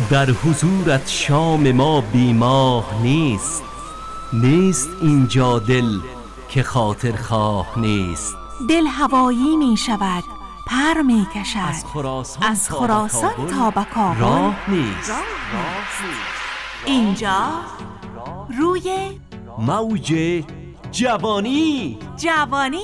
در حضورت شام ما بیماه نیست. نیست اینجا دل که خاطر خواه نیست. دل هوایی می شود، پر می کشد، از خراسان تا به کابل راه نیست. اینجا روی موج جوانی. جوانی.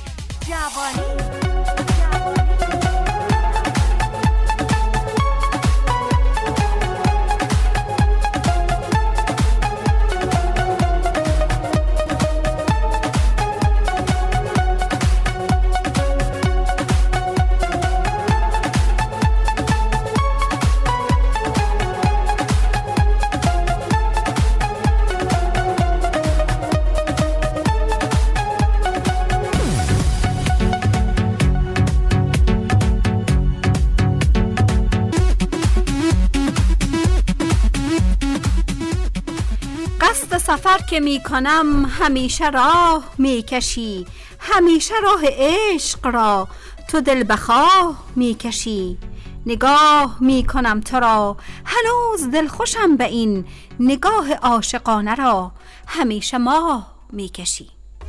قصد سفر که می کنم همیشه راه می کشی، همیشه راه عشق را تو دل بخواه می کشی. نگاه می کنم تو را هنوز دل خوشم به این نگاه عاشقانه را همیشه ماه می کشی.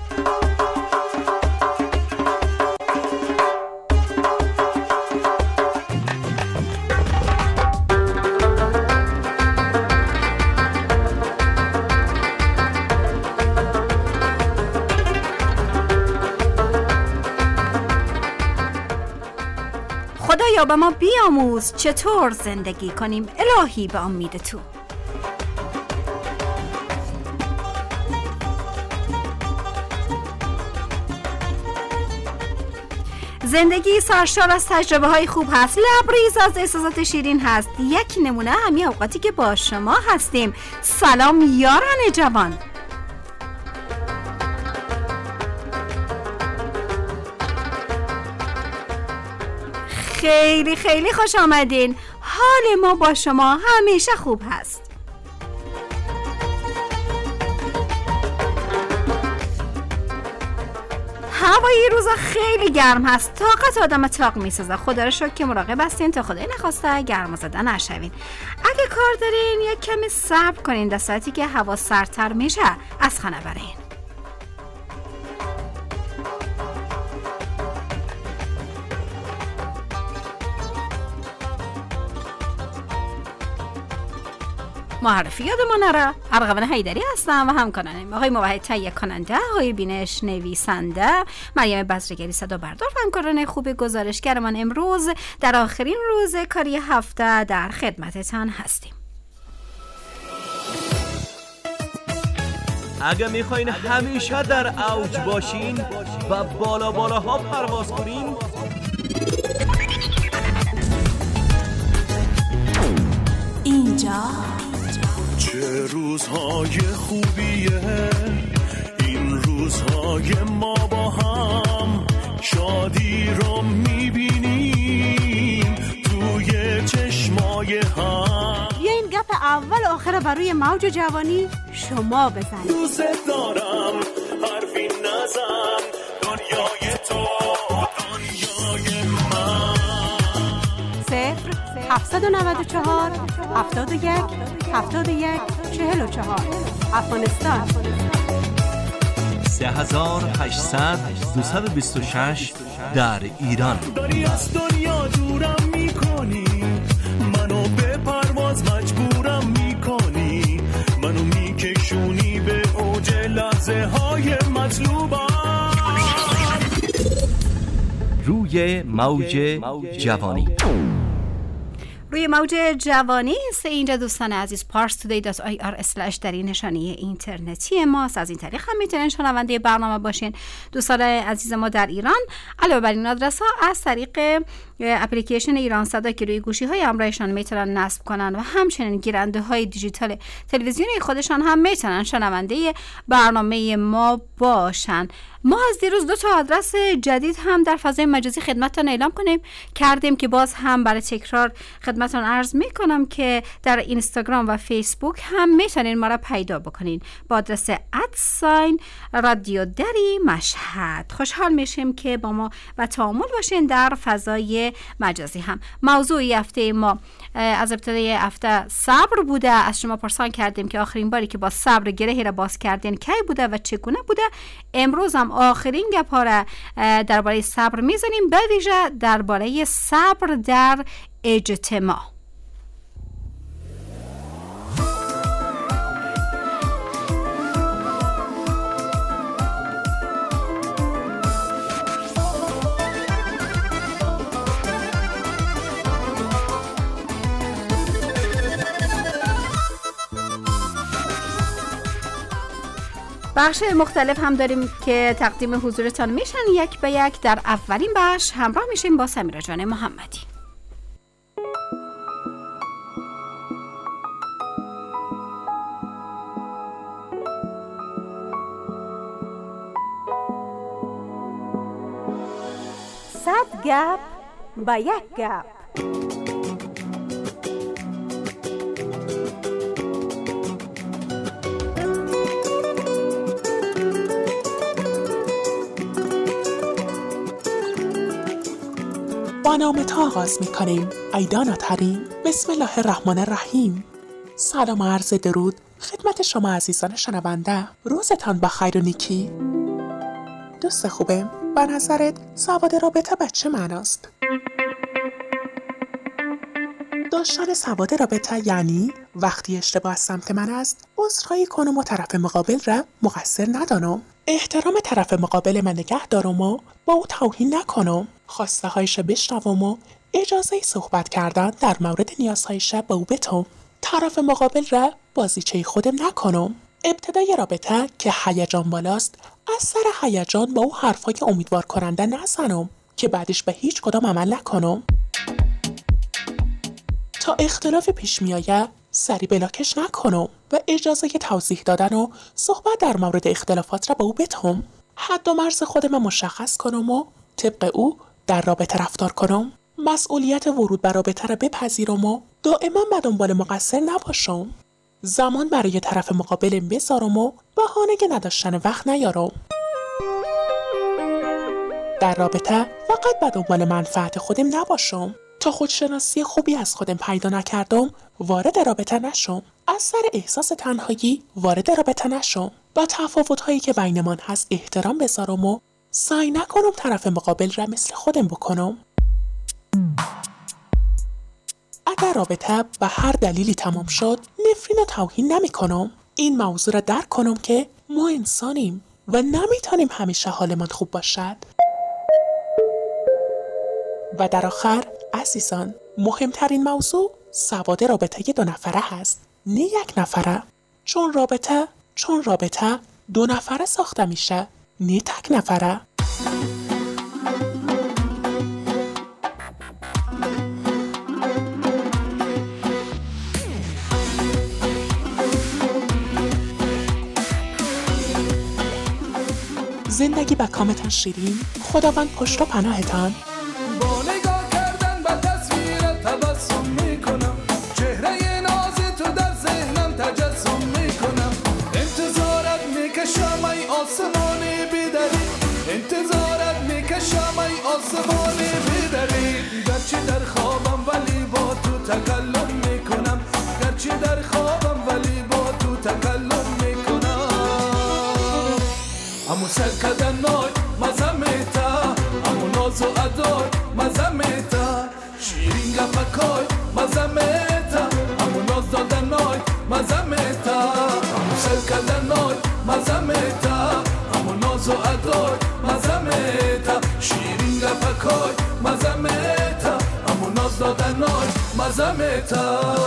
خدایا به ما بیاموز چطور زندگی کنیم، الهی به امید تو. زندگی سرشار از تجربه های خوب هست، لبریز از احساسات شیرین هست. یک نمونه همین اوقاتی که با شما هستیم. سلام یاران جوان. خیلی خیلی خوش آمدین. حال ما با شما همیشه خوب هست. هوای روزا خیلی گرم هست، طاقت آدم تاق میسازه. خدا رو شکر که مراقب هستین تا خدای نخواسته گرم زدن نشوین. اگه کار دارین یک کمی صبر کنین، در ساعتی که هوا سردتر میشه از خانه برین. معرفی یادمون نره، ارغوان حیدری هستم و همکارانم آقای موحد تهیه کننده، آقای بینش نویسنده، مریم بزرگری صدا بردار و همکاران خوب گزارشگرمان امروز در آخرین روز کاری هفته در خدمتتان هستیم. اگه میخواین همیشه در اوج باشین و بالاها پرواز کنین، اینجا چه روزهای خوبیه این روزهای ما با هم، شادی رو میبینیم توی چشمای هم. بیاین گپ اول و آخر برای موج جوانی شما بزنید. دوست دارم حرفی نزن، دنیای تو دنیای من. 0-794 71 71 44 افغانستان. 3800 226 در ایران. داری از دنیا دورم میکنی، منو به پرواز مجبورم میکنی، منو میکشونی به اوج لحظه های مطلوبم. روی موج جوانی. روی موج جوانی است. اینجا دوستان عزیز parstoday.ir/ در این نشانه اینترنتی ماست. از این طریق هم میتونین شنونده برنامه باشین. دوستان عزیز ما در ایران علاوه بر این آدرس ها از طریق اپلیکیشن ایران صدا که روی گوشی های همراهشان میتونن نصب کنن و همچنین گیرنده های دیجیتال تلویزیونی خودشان هم میتونن شنونده برنامه ما باشن. ما از دیروز 2 آدرس جدید هم در فضای مجازی خدمتتان اعلام کردیم که باز هم برای تکرار خدمتتان عرض میکنم که در اینستاگرام و فیسبوک هم میتونین ما را پیدا بکنین با آدرس رادیو دری مشهد. خوشحال میشیم که با ما و تعامل باشین در فضای مجازی هم. موضوع هفته ما از ابتدای هفته صبر بوده. از شما پرسان کردیم که آخرین باری که با صبر گرهی را باز کردین کی بوده و چگونه بوده. امروز هم آخرین گپ‌ها را درباره صبر میزنیم، به ویژه درباره صبر در اجتماع. بخش مختلف هم داریم که تقدیم حضورتان میشن یک به یک. در اولین بخش همراه میشیم با سمیرا جان محمدی. صد گپ با یک گپ. با نام تو آغاز میکنیم ای داناترین. بسم الله الرحمن الرحیم. سلام و عرض درود خدمت شما عزیزان شنونده. روزتان بخیر و نیکی. دوست خوبم، به نظرت سواد رابطه به چه معناست؟ داشتن سواد رابطه یعنی وقتی اشتباه از سمت من است عذرخواهی کنم و طرف مقابل را مقصر ندانم، احترام طرف مقابل من نگه دارم و با او توهین نکنم، خواسته هایش بشنوم و اجازه صحبت کردن در مورد نیازهایش با او بدم، طرف مقابل را بازیچه خودم نکنم. ابتدای رابطه که هیجان بالاست از سر هیجان با او حرفای امیدوار کننده نزنم که بعدش به هیچ کدام عمل نکنم. تا اختلاف پیش میآید سری بلاکش نکنم و اجازه توضیح دادن و صحبت در مورد اختلافات را با او بدم. حد و مرز خودم مشخص کنم و طبق او در رابطه رفتار کنم. مسئولیت ورود به رابطه را بپذیرم و دائما به دنبال مقصر نباشم. زمان برای طرف مقابل بذارم و بهانه نداشتن وقت نیارم. در رابطه فقط به دنبال منفعت خودم نباشم. تا خودشناسی خوبی از خودم پیدا نکردم وارد رابطه نشم. از سر احساس تنهایی وارد رابطه نشم. با تفاوت‌هایی که بینمان هست احترام بذارم و سعی نکنم طرف مقابل را مثل خودم بکنم. اگر رابطه به هر دلیلی تمام شد نفرین و توهین نمی کنم. این موضوع را درک کنم که ما انسانیم و نمیتونیم همیشه حالمان خوب باشد. و در آخر عزیزان، مهمترین موضوع سواد رابطه 2 نفره هست، نه 1 نفره. چون رابطه 2 نفره ساخته میشه، نه تک نفره. زندگی به کامتان شیرین. خداوند پشت و پناهتان. با نگاه کردن به تصویرت تبسم میکنم، چهره ناز تو در ذهنم تجسم میکنم. انتظارت میکشم ای آسمانی بیدری، انتظارت میکشم ای آسمانی بیدری. گرچه در خوابم ولی با تو تکلم میکنم، گرچه در خوابم ولی با تو تکلم میکنم. امو سرکدن نای مزمیتا، امو نازو ادای مزمیتا، شیرین گفکای مزمیتا، امو ناز دادن نای مزمیتا، امو سرکدن نای مزمیتا، امو نازو ادای مزمیتا، شیرین گفکای مزمیتا، امو ناز دادن نای مزمیتا.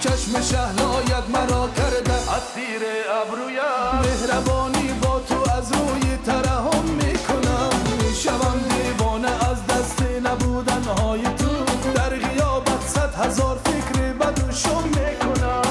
چشم شهلایت مرا کرده اسیر ابرویم، مهربانی با تو از روی ترحم میکنم، میشوم دیوانه از دست نبودن های تو، در غیابت 100,000 فکر بد و شم میکنم.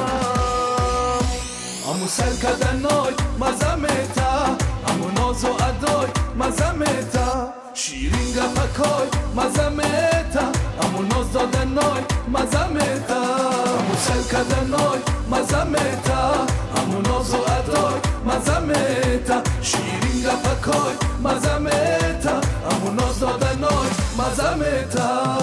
امو سر کدنای مزمتا، امو ناز و ادای مزمتا، شیرین گپکای مزمتا، امو ناز دادنای مزمتا، امو سر کدنای مزمتا، امو ناز و ادای مزمتا، شیرین گپکای مزمتا، امو ناز دادنای مزمتا.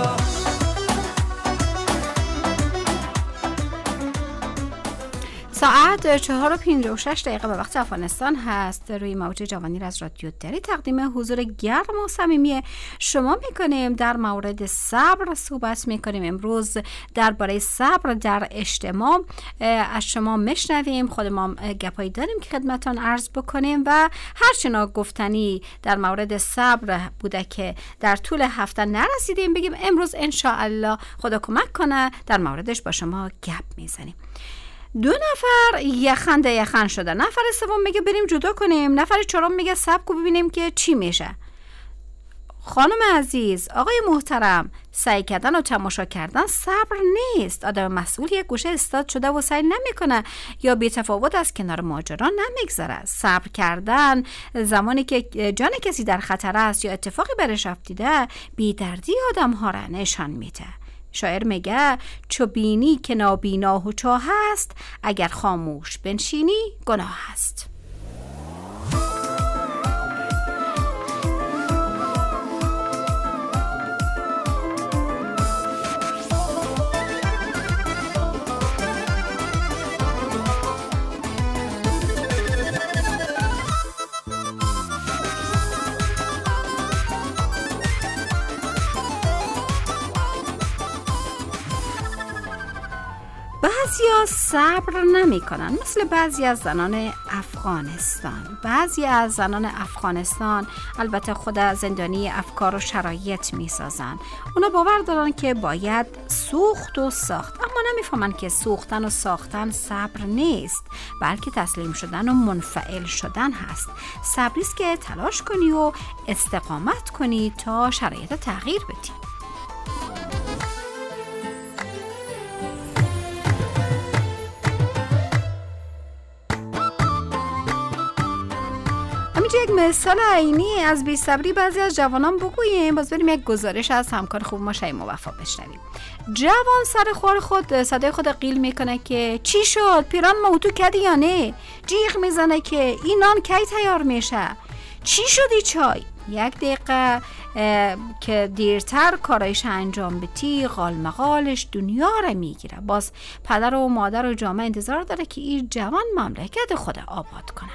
ساعت 4:56 به وقت افغانستان هست. روی موج جوانی را از رادیو دری تقدیم حضور گرم و صمیمی شما میکنیم. در مورد صبر صحبت میکنیم. امروز درباره صبر در اجتماع از شما میشنویم. خود ما گپایی داریم که خدمتان عرض بکنیم و هرچی گفتنی در مورد صبر بوده که در طول هفته نرسیدیم بگیم امروز انشاءالله خدا کمک کنه در موردش با شما گپ میزنیم. 2 نفر یخن شده، نفر سوم میگه بریم جدا کنیم، نفر چهارم میگه صبر کو ببینیم که چی میشه. خانم عزیز، آقای محترم، سعی کردن و تماشا کردن صبر نیست. آدم مسئول یک گوشه استاد شده و سعی نمیکنه یا بی تفاوت از کنار ماجرا نمیگذره. صبر کردن زمانی که جان کسی در خطر است یا اتفاقی برش افتیده بی دردی آدم ها را نشان میده. شاعر میگه چو بینی که نابینا و چاه هست، اگر خاموش بنشینی گناه هست. بعضیا صبر نمی کنن، مثل بعضی از زنان افغانستان. بعضی از زنان افغانستان البته خود زندانی افکار و شرایط می سازن. اونا باور دارن که باید سوخت و ساخت، اما نمیفهمن که سوختن و ساختن صبر نیست، بلکه تسلیم شدن و منفعل شدن هست. صبریست که تلاش کنی و استقامت کنی تا شرایط تغییر بدی. یک مثال عینی از بی‌صبری بعضی از جوانان بگوییم. باز بریم یک گزارش از همکار خوب ما شیما وفا بشنویم. جوان سر خوار خود صدای خود قیل میکنه که چی شد؟ پیران موتو کردی یا نه؟ جیغ میزنه که این نان کی تیار میشه؟ چی شدی چای؟ 1 دقیقه که دیرتر کارایش انجام بدی غالمغالش دنیا رو میگیره. باز پدر و مادر و جامعه انتظار داره که این جوان مملکت خود آباد کنه.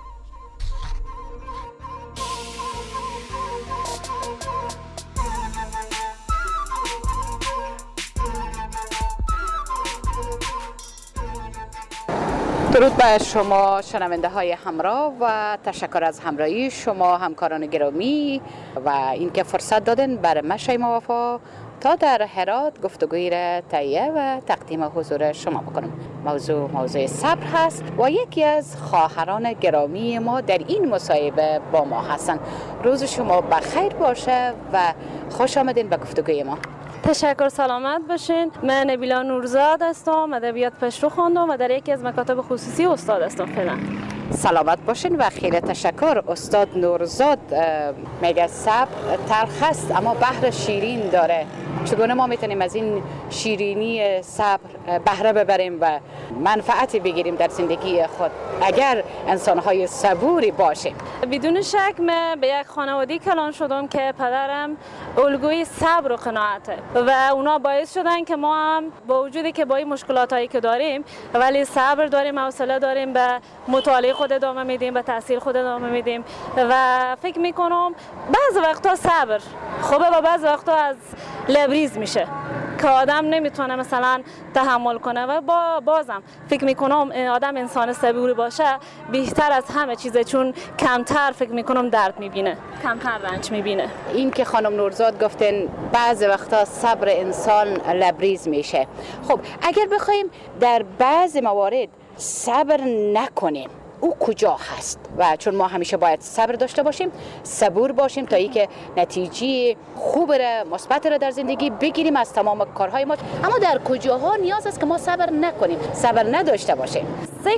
درود بر شما شنونده های همراه و تشکر از همراهی شما همکاران گرامی و اینکه فرصت دادن برای من شیما وفا تا در هرات گفتگویی را تهیه و تقدیم حضور شما بکنم. موضوع صبر هست و یکی از خواهران گرامی ما در این مصاحبه با ما هستند. روز شما بخیر باشه و خوش آمدین به گفتگوی ما. تشکر، سلامت باشین. من نبیلا نورزاد هستم، ادبیات پشتو خواندم و در یکی از مکاتب خصوصی استاد هستم فعلا. سلامت باشین و خیلی تشکر. استاد نورزاد میگه صبر تلخ است اما بحر شیرین داره. چگونه ما میتونیم از این شیرینی صبر بهره ببریم و منفعتی بگیریم در زندگی خود اگر انسان‌های صبوری باشیم؟ بدون شک من به یک خانوادگی کلان شدم که پدرم الگوی صبر و قناعته و اونا باعث شدن که ما هم با وجودی که با این مشکلاتایی که داریم ولی صبر داریم، حوصله داریم، به مطالعه خود ادامه میدیم، به تحصیل خود ادامه میدیم و فکر میکنم بعض وقتا صبر خوبه و بعض وقتا از لبریز میشه. که آدم نمیتونه مثلا تحمل کنه و بازم فکر میکنم آدم انسان صبوری باشه بهتر از همه چیزه، چون کمتر فکر میکنم درد میبینه، کمتر رنج میبینه. این که خانم نورزاد گفتن بعض وقتا صبر انسان لبریز میشه. خب اگر بخوایم در بعض موارد صبر نکنیم او کجا هست؟ و چون ما همیشه باید صبر داشته باشیم، صبور باشیم تا اینکه نتیجه خوب را مثبت را در زندگی بگیریم از تمام کارهای ما. اما در کجاها نیاز است که ما صبر نکنیم، صبر نداشته باشیم؟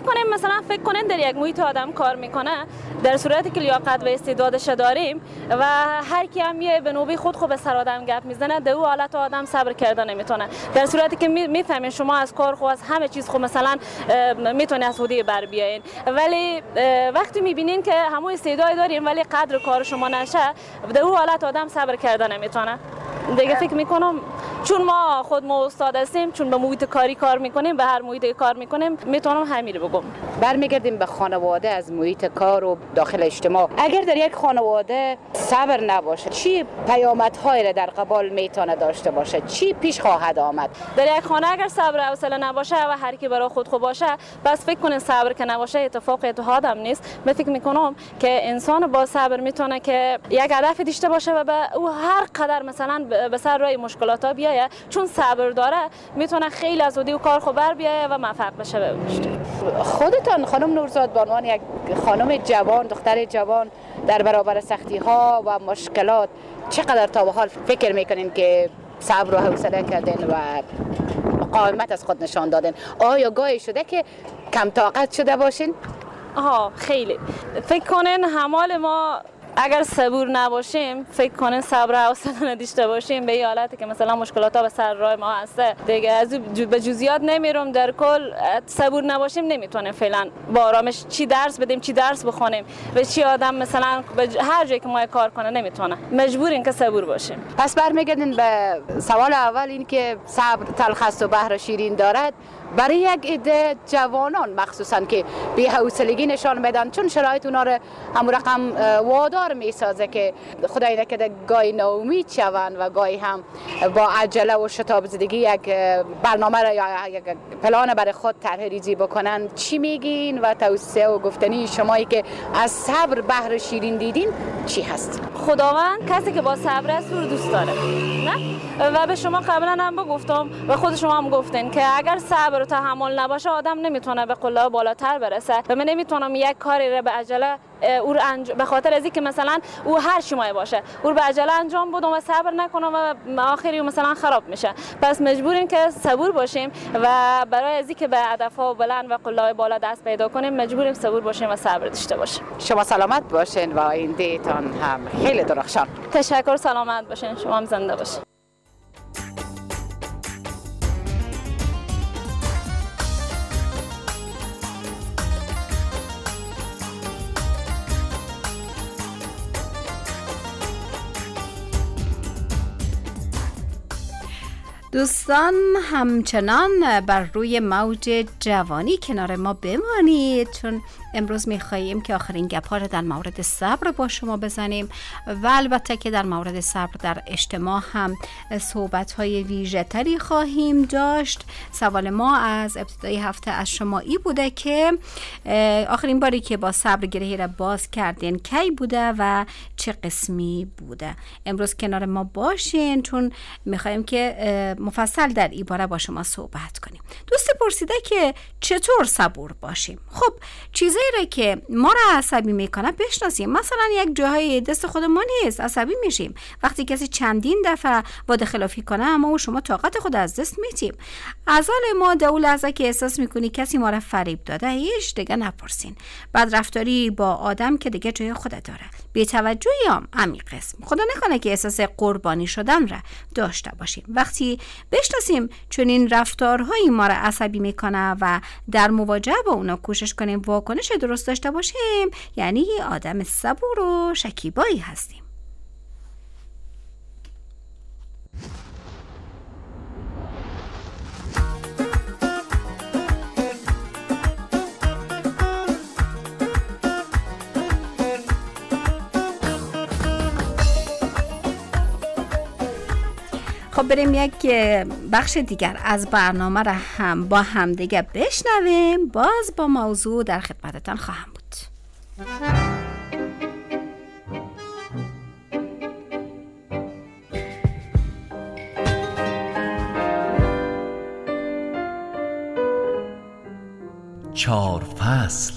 فکر کنین در یک محیط آدم کار میکنه، در صورتی که لیاقت و استعدادش داریم و هر کی هم یه به نوبه خود به سر آدم گپ میزنه، در اون حالت آدم صبر کردن نمیتونه. در صورتی که میفهمین شما از کار خود از همه چیز خود مثلا میتونه از هودی بر بیاین، ولی وقتی میبینین که همون استعداد دارین ولی قدر کار شما نشه، در اون حالت آدم صبر کردن نمیتونه. دیگه فکر میکنم چون ما استاد هستیم، چون به محیط کاری کار میکنیم، به هر محیط کار میکنیم، میتونم همین رو بگم. برمیگردیم به خانواده از محیط کار و داخل اجتماع. اگر در یک خانواده صبر نباشه، چی پیامدهایی را در قبال میتونه داشته باشه؟ چی پیش خواهد آمد؟ در یک خانه اگر صبر و حوصله نباشه و هر کی برای خود باشه، بس فکر کنین صبر که نباشه اتفاق هم نیست. من فکر میکنم که انسان با صبر میتونه که یک هدف داشته باشه و به او هر قدر مثلا به سر راه مشکلات بیایه، چون صبر داره میتونه خیلی از اون کار خوب بر بیایه و موفق بشه به رشد. خودتان خانم نورزاد به عنوان یک خانم جوان، دختر جوان، در برابر سختی ها و مشکلات چقدر تا به حال فکر میکنین که صبر و حوصله کردین و مقاومت از خود نشان دادین؟ آیا گاهی شده که کم طاقت شده باشین؟ خیلی. فکر کنین همال ما اگر صبور نباشیم، فکر کنین صبر و حوصله نداشته باشیم، به این حالتی که مثلا مشکلات ها به سر راه ما هسته دیگه. از به جزئیات نمیرم، در کل صبور نباشیم نمیتونیم فعلا با آرامش چی درس بدیم، چی درس بخونیم و چی آدم مثلا هر جایی که ما کار کنه نمیتونه. مجبوریم که صبور باشیم. پس برمیگردین به سوال اول، این که صبر تلخ است و بحر شیرین دارد. برای یک عده جوانان مخصوصا که بی‌حوصلگی نشان میدن، چون شرایط اونا رو هم رقم وادار میسازه که خدای نکرده گاهی ناامید شوند و گاهی هم با عجله و شتاب زدگی یک برنامه را یا یک پلان برای خود طرح ریزی بکنن. چی میگین و توصیه و گفتنی شمایی که از صبر بحر شیرین دیدین چی هست؟ خداوند کسی که با صبر است رو دوست داره، نه؟ و به شما قبلا هم بگفتم و خود شما هم گفتین که اگر صبر و تحمل نباشه آدم نمیتونه به قله بالاتر برسه و من نمیتونم یک کاری رو به عجله به خاطر از اینکه مثلا او هر شمای باشه او به عجله انجام بدم و صبر نکنم و آخری مثلا خراب میشه. پس مجبوریم که صبور باشیم و برای از اینکه به هدف‌ها بلند و قله بالا دست پیدا کنیم مجبوریم صبور باشیم و صبر داشته باشیم. شما سلامت باشین و آینده‌تان هم خیلی درخشان. تشکر، سلامت باشین، شما هم زنده باشین. دوستان همچنان بر روی موج جوانی کنار ما بمانید، چون امروز میخواییم که آخرین گپ‌ها رو در مورد صبر با شما بزنیم و البته که در مورد صبر در اجتماع هم صحبت‌های ویژه‌تری خواهیم داشت. سوال ما از ابتدای هفته از شما ای بوده که آخرین باری که با صبر گرهی را باز کردین کی بوده و چه قسمی بوده؟ امروز کنار ما باشین چون میخواییم که مفصل در این باره با شما صحبت کنیم. دوستی پرسیده که چطور صبور باشیم؟ خب چیزایی را که ما را عصبی میکنه بشناسیم. مثلا یک جاهای دست خود ما نیست، عصبی میشیم وقتی کسی چندین دفعه وعده خلافی کنه، اما و شما طاقت خود از دست میتیم. از حال ما در اون لحظه که احساس میکنی کسی ما را فریب داده، هیچ دیگه نپرسین. بعد رفتاری با آدم که دیگه جای خود داره، بی‌توجهی هم عمیق قسم. خدا نکنه که احساس قربانی شدن را داشته باشیم. وقتی بشناسیم چون این رفتارهایی ما را عصبی میکنه و در مواجهه با اونا کوشش کنیم واکنش درست داشته باشیم، یعنی آدم صبور و شکیبایی هستیم. خب بریم یک بخش دیگر از برنامه را هم با همدیگه بشنویم. باز با موضوع در خدمتتان خواهم بود. چار فصل.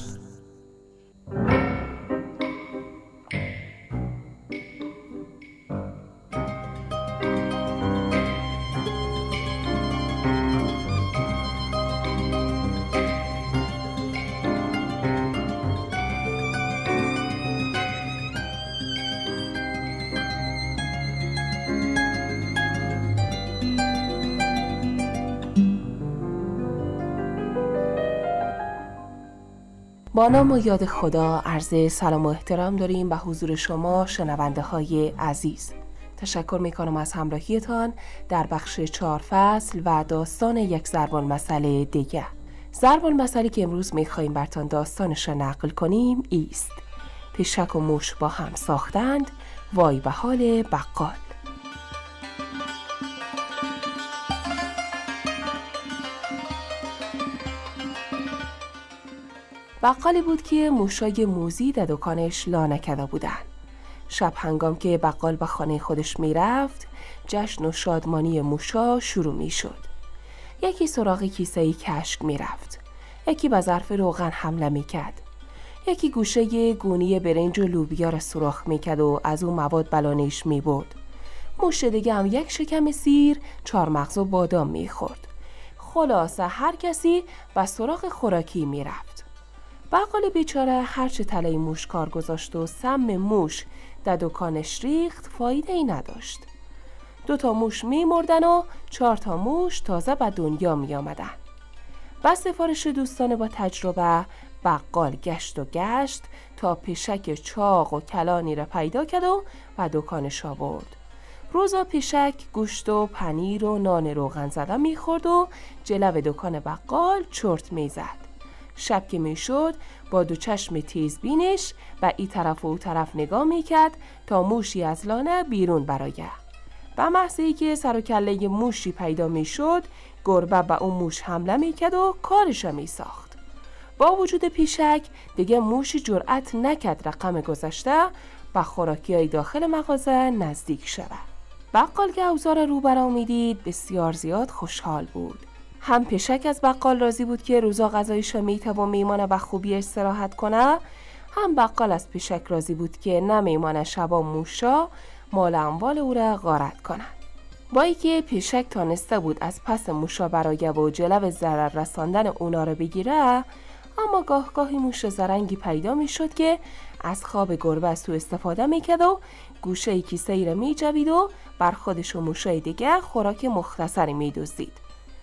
با نام و یاد خدا عرض سلام و احترام داریم به حضور شما شنونده های عزیز. تشکر میکنم از همراهیتان در بخش 4 فصل و داستان یک ضرب المثل دیگه. ضرب المثلی که امروز میخواییم براتون داستانش را نقل کنیم ایست: پیشک و موش با هم ساختند، وای به حال بقال. بقالی بود که موشای موزی در دکانش لا نکرده بودن. شب هنگام که بقال به خانه خودش میرفت، جشن و شادمانی موشا شروع میشد. یکی سراغ کیسه‌ای کشک میرفت، یکی به ظرف روغن حمله میکرد، یکی گوشه گونی برنج و لوبیا را سوراخ میکرد و از اون مواد بلانش میبرد. موش دیگه هم یک شکم سیر، 4 مغز و بادام میخورد. خلاصه هر کسی به سراغ خوراکی میرفت. بقال بیچاره هرچه تله موش کار گذاشت و سم موش در دکانش ریخت، فایده ای نداشت. 2 موش می مردن و 4 موش تازه به دنیا می آمدن. با سفارش دوستان با تجربه، بقال گشت و گشت تا پیشک چاق و کلانی را پیدا کرد و به دکانش آورد. روزا پیشک گوشت و پنیر و نان روغن زده می خورد و جلو دکان بقال چرت می زد. شب که می شد با 2 چشم تیزبینش و ای طرف و او طرف نگاه می کرد تا موشی از لانه بیرون برآید. به محض اینکه سر و کله موشی پیدا می شد، گربه به اون موش حمله می کرد و کارش می ساخت. با وجود پیشک دیگه موشی جرأت نکرد رقم گذشته و خوراکی های داخل مغازه نزدیک شود. بقال که اوضاع رو برا می دید بسیار زیاد خوشحال بود. هم پیشک از بقال راضی بود که روزا غذایش میته و میمانه به خوبی استراحت کنه، هم بقال از پیشک راضی بود که نمیمانه شبا موشا مال اموال او را غارت کنه. با اینکه پیشک تانسته بود از پس موشا برآیه و جلو ضرر رساندن اونا را بگیره، اما گاه گاهی موش زرنگی پیدا میشد که از خواب گربه سوء استفاده میکرد و گوشه کیسه ای را میجوید و بر خودش و موشای دیگه خوراک مختصری میدزدید.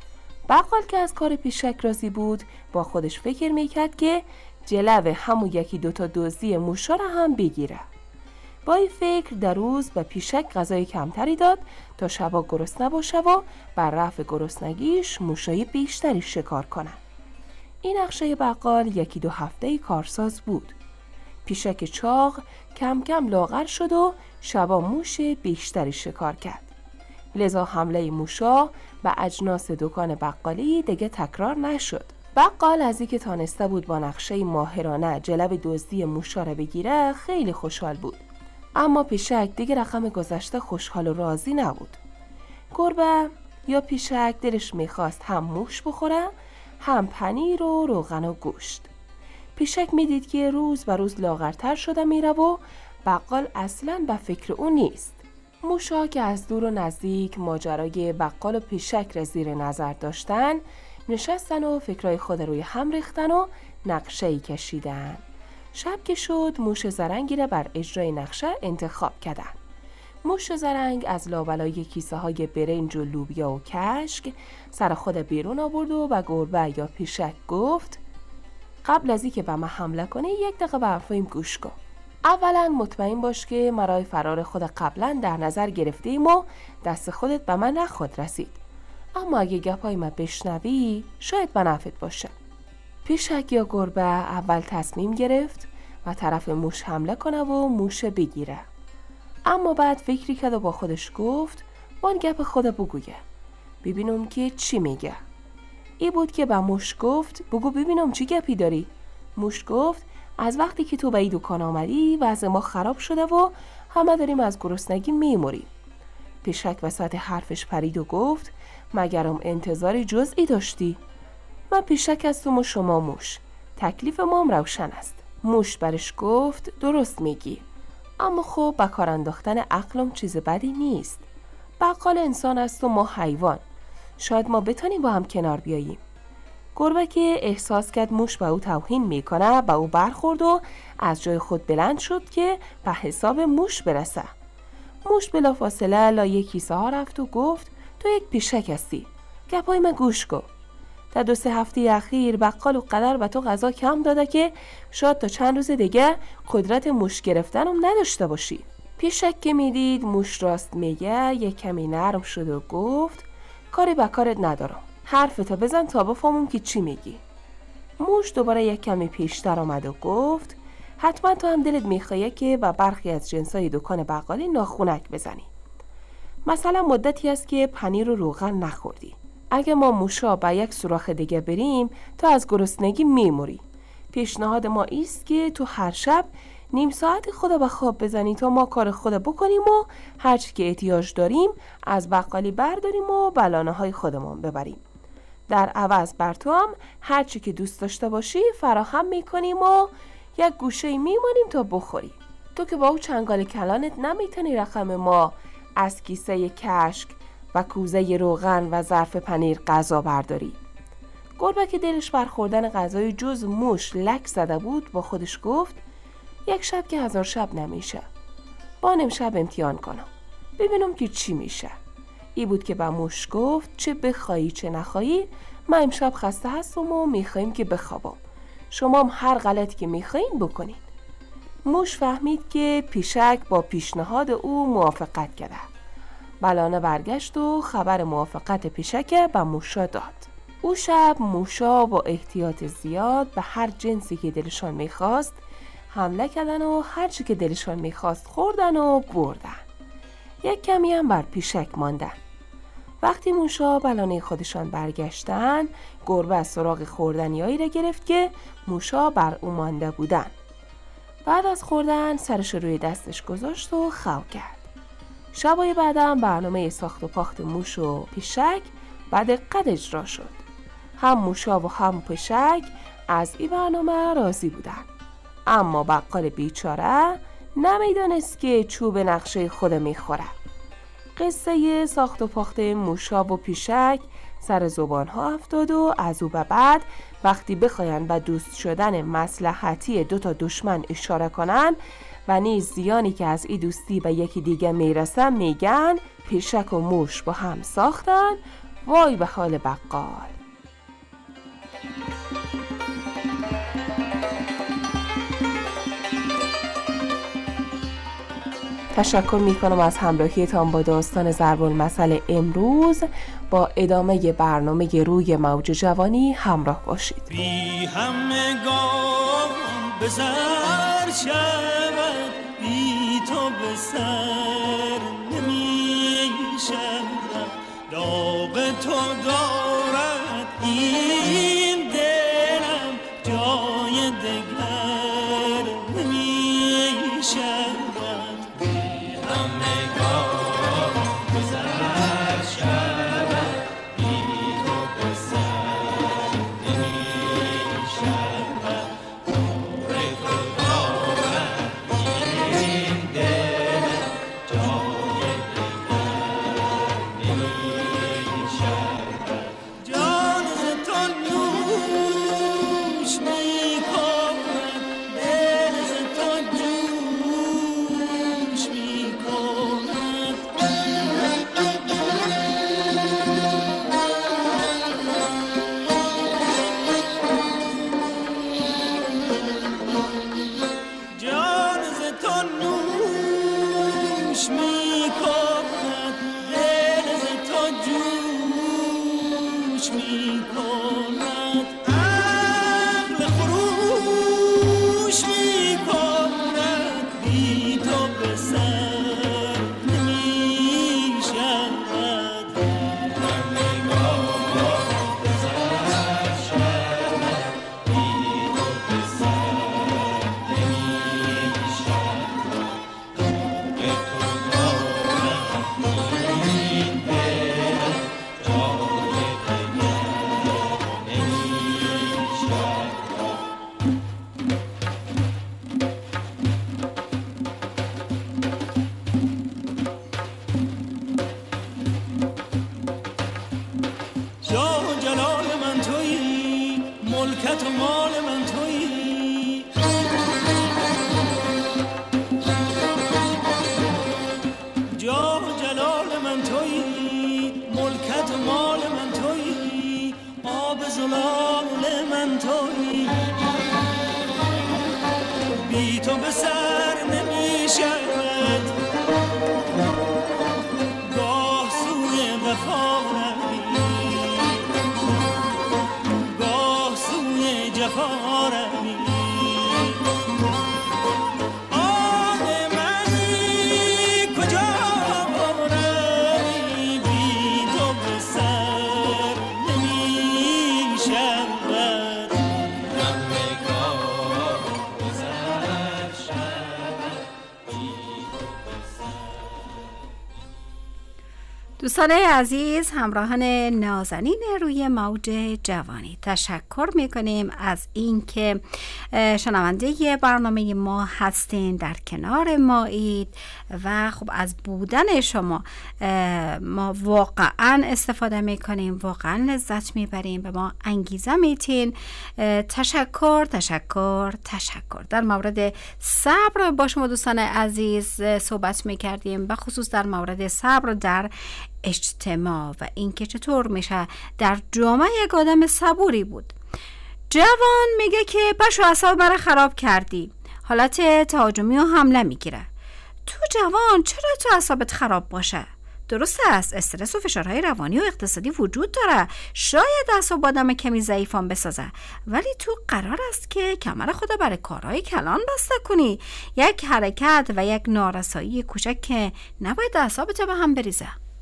بقال که از کار پیشک راضی بود، با خودش فکر میکرد که جلو همون 1-2 تا دزدی موشا را هم بگیره. با این فکر در روز به پیشک غذای کمتری داد تا شبا گرسنه باشه و بر رفع گرسنگیش موشای بیشتری شکار کنه. این نقشه بقال 1-2 هفته کارساز بود. پیشک چاق کم کم لاغر شد و شبا موش بیشتری شکار کرد. لذا حمله موشا به اجناس دکان بقالی دیگه تکرار نشد. بقال از اینکه تانسته بود با نقشه ماهرانه جلو دزدی موشا را بگیره خیلی خوشحال بود. اما پیشک دیگه رقم گذشته خوشحال و راضی نبود. گربه یا پیشک دلش میخواست هم موش بخوره، هم پنیر و روغن و گوشت. پیشک میدید که روز به روز لاغرتر شده میره و بقال اصلاً به فکر اون نیست. موشا که از دور و نزدیک ماجرای بقال و پیشک را زیر نظر داشتن، نشستن و فکرای خود روی هم ریختن و نقشه‌ای کشیدن. شب که شد موش زرنگی را بر اجرای نقشه انتخاب کردن. موش زرنگ از لابلای کیسه های برنج و لوبیا و کشک سر خود بیرون آورد و به گربه یا پیشک گفت: قبل از اینکه به من حمله کنی 1 دقیقه به حرفایم گوش کن. اولا مطمئن باش که مرای فرار خود قبلا در نظر گرفتیم و دست خودت به من نخود رسید. اما اگه گپای من بشنوی شاید به نفعت باشه. پیشک یا گربه اول تصمیم گرفت و طرف موش حمله کنه و موش بگیره. اما بعد فکری کرد و با خودش گفت وان گپ خود بگویه ببینم که چی میگه. ای بود که به موش گفت بگو ببینم چی گپی داری. موش گفت از وقتی که تو به این دکان آمدی وضع ما خراب شده و همه داریم از گرسنگی میموریم. پیشک وسط حرفش پرید و گفت مگرم انتظاری جزئی داشتی؟ من پیشک هستم و شما موش، تکلیف مام روشن است. موش برش گفت درست میگی، اما خب به کار انداختن عقلم چیز بدی نیست. بقال انسان است و ما حیوان، شاید ما بتونیم با هم کنار بیاییم. گربه که احساس کرد موش به او توهین میکنه به او برخورد و از جای خود بلند شد که به حساب موش برسه. موش بلافاصله لای کیسه ها رفت و گفت تو یک پیشک هستی، گپای من گوش کن. تا 2-3 هفته اخیر بقال و قدر به تو غذا کم داده که شاید تا چند روز دیگه قدرت موش گرفتنم نداشته باشی. پیشک که میدید موش راست میگه یک کمی نرم شد و گفت کاری به کارت ندارم، حرفتو بزن تا بفهمم که چی میگی. موش دوباره یک کمی پیشتر آمد و گفت حتما تو هم دلت میخواه که با برخی از جنسای دکان بقالی ناخونک بزنی. مثلا مدتی است که پنیر و روغن نخوردی. اگه ما موشا به یک سوراخ دیگه بریم تا از گرسنگی میموری. پیشنهاد ما ایست که تو هر شب نیم ساعت خود به خواب بزنی تا ما کار خود بکنیم و هرچی که احتیاج داریم از بقالی برداریم و بلانه های خودمون ببریم. در عوض بر تو هم هرچی که دوست داشته باشی فراهم میکنیم و یک گوشه میمونیم تا بخوری. تو که با او چنگال کلانت نمیتونی رقم ما از کیسه کشک و کوزه روغن و ظرف پنیر غذا برداری. گربه که دلش برخوردن غذای جز موش لک زده بود با خودش گفت یک شب که 1000 شب نمیشه، با امشب امتحان کنم ببینم که چی میشه. ای بود که به موش گفت چه بخوایی چه نخوایی من امشب خسته هستم و میخواییم که بخوابم، شما هم هر غلطی که میخواین بکنین. موش فهمید که پیشک با پیشنهاد او موافقت کرده. بلانه برگشت و خبر موافقت پیشک به موشا داد. او شب موشا با احتیاط زیاد به هر جنسی که دلشان میخواست حمله کردن و هر چی که دلشان میخواست خوردن و بردن. یک کمی هم بر پیشک ماندن. وقتی موشا بلانه خودشان برگشتن، گربه از سراغ خوردنیایی را گرفت که موشا بر او مانده بودن. بعد از خوردن سرش روی دستش گذاشت و خو کرد. شبای بعدم برنامه ساخت و پاخت موش و پیشک به دقت اجرا شد. هم موشا و هم پیشک از این برنامه راضی بودن. اما بقال بیچاره نمیدانست که چوب نقشه خود میخوره. قصه ساخت و پاخت موشا و پیشک سر زبانها افتاد و از او به بعد وقتی بخواین به دوست شدن مصلحتی 2 تا دشمن اشاره کنن و نیز زیانی که از این دوستی به یکی دیگه میرسن میگن پیشک و موش با هم ساختن، وای به حال بقال. تشکر میکنم از همراهیتان با داستان ضرب المثل امروز. با ادامه برنامه روی موج جوانی همراه باشید. بی همگان بزر شود، بی تو به سر نمی شود، داغ تو دارد این دلم، جای دگر نمی شود. ملکت و مال من تویی، جاه و جلال من تویی، ملکت و مال من تویی، آب زلال من تویی، بی تو به سر نمی شود، گاه سوی وفا روی، گاه سوی جفا روی، دوستان عزیز، همراهان نازنین روی موج جوانی، تشکر میکنیم از اینکه شنونده برنامه ما هستین، در کنار مایید و خب از بودن شما ما واقعا استفاده میکنیم، واقعا لذت میبریم، به ما انگیزه میتین. تشکر تشکر تشکر. در مورد صبر با شما دوستان عزیز صحبت میکردیم، به خصوص در مورد صبر در اجتماع و اینکه چطور میشه در جامعه یک آدم صبوری بود. جوان میگه که پشو اعصاب مرا خراب کردی، حالت تهاجمی و حمله میگیره. تو جوان چرا تو اعصابت خراب باشه؟ درست است، استرس و فشارهای روانی و اقتصادی وجود داره، شاید اعصاب آدم کمی ضعیفان بسازه، ولی تو قرار است که کمر خدا برای کارهای کلان بسته کنی. یک حرکت و یک نارسایی کوچک که نباید اعصابت به هم بریزه.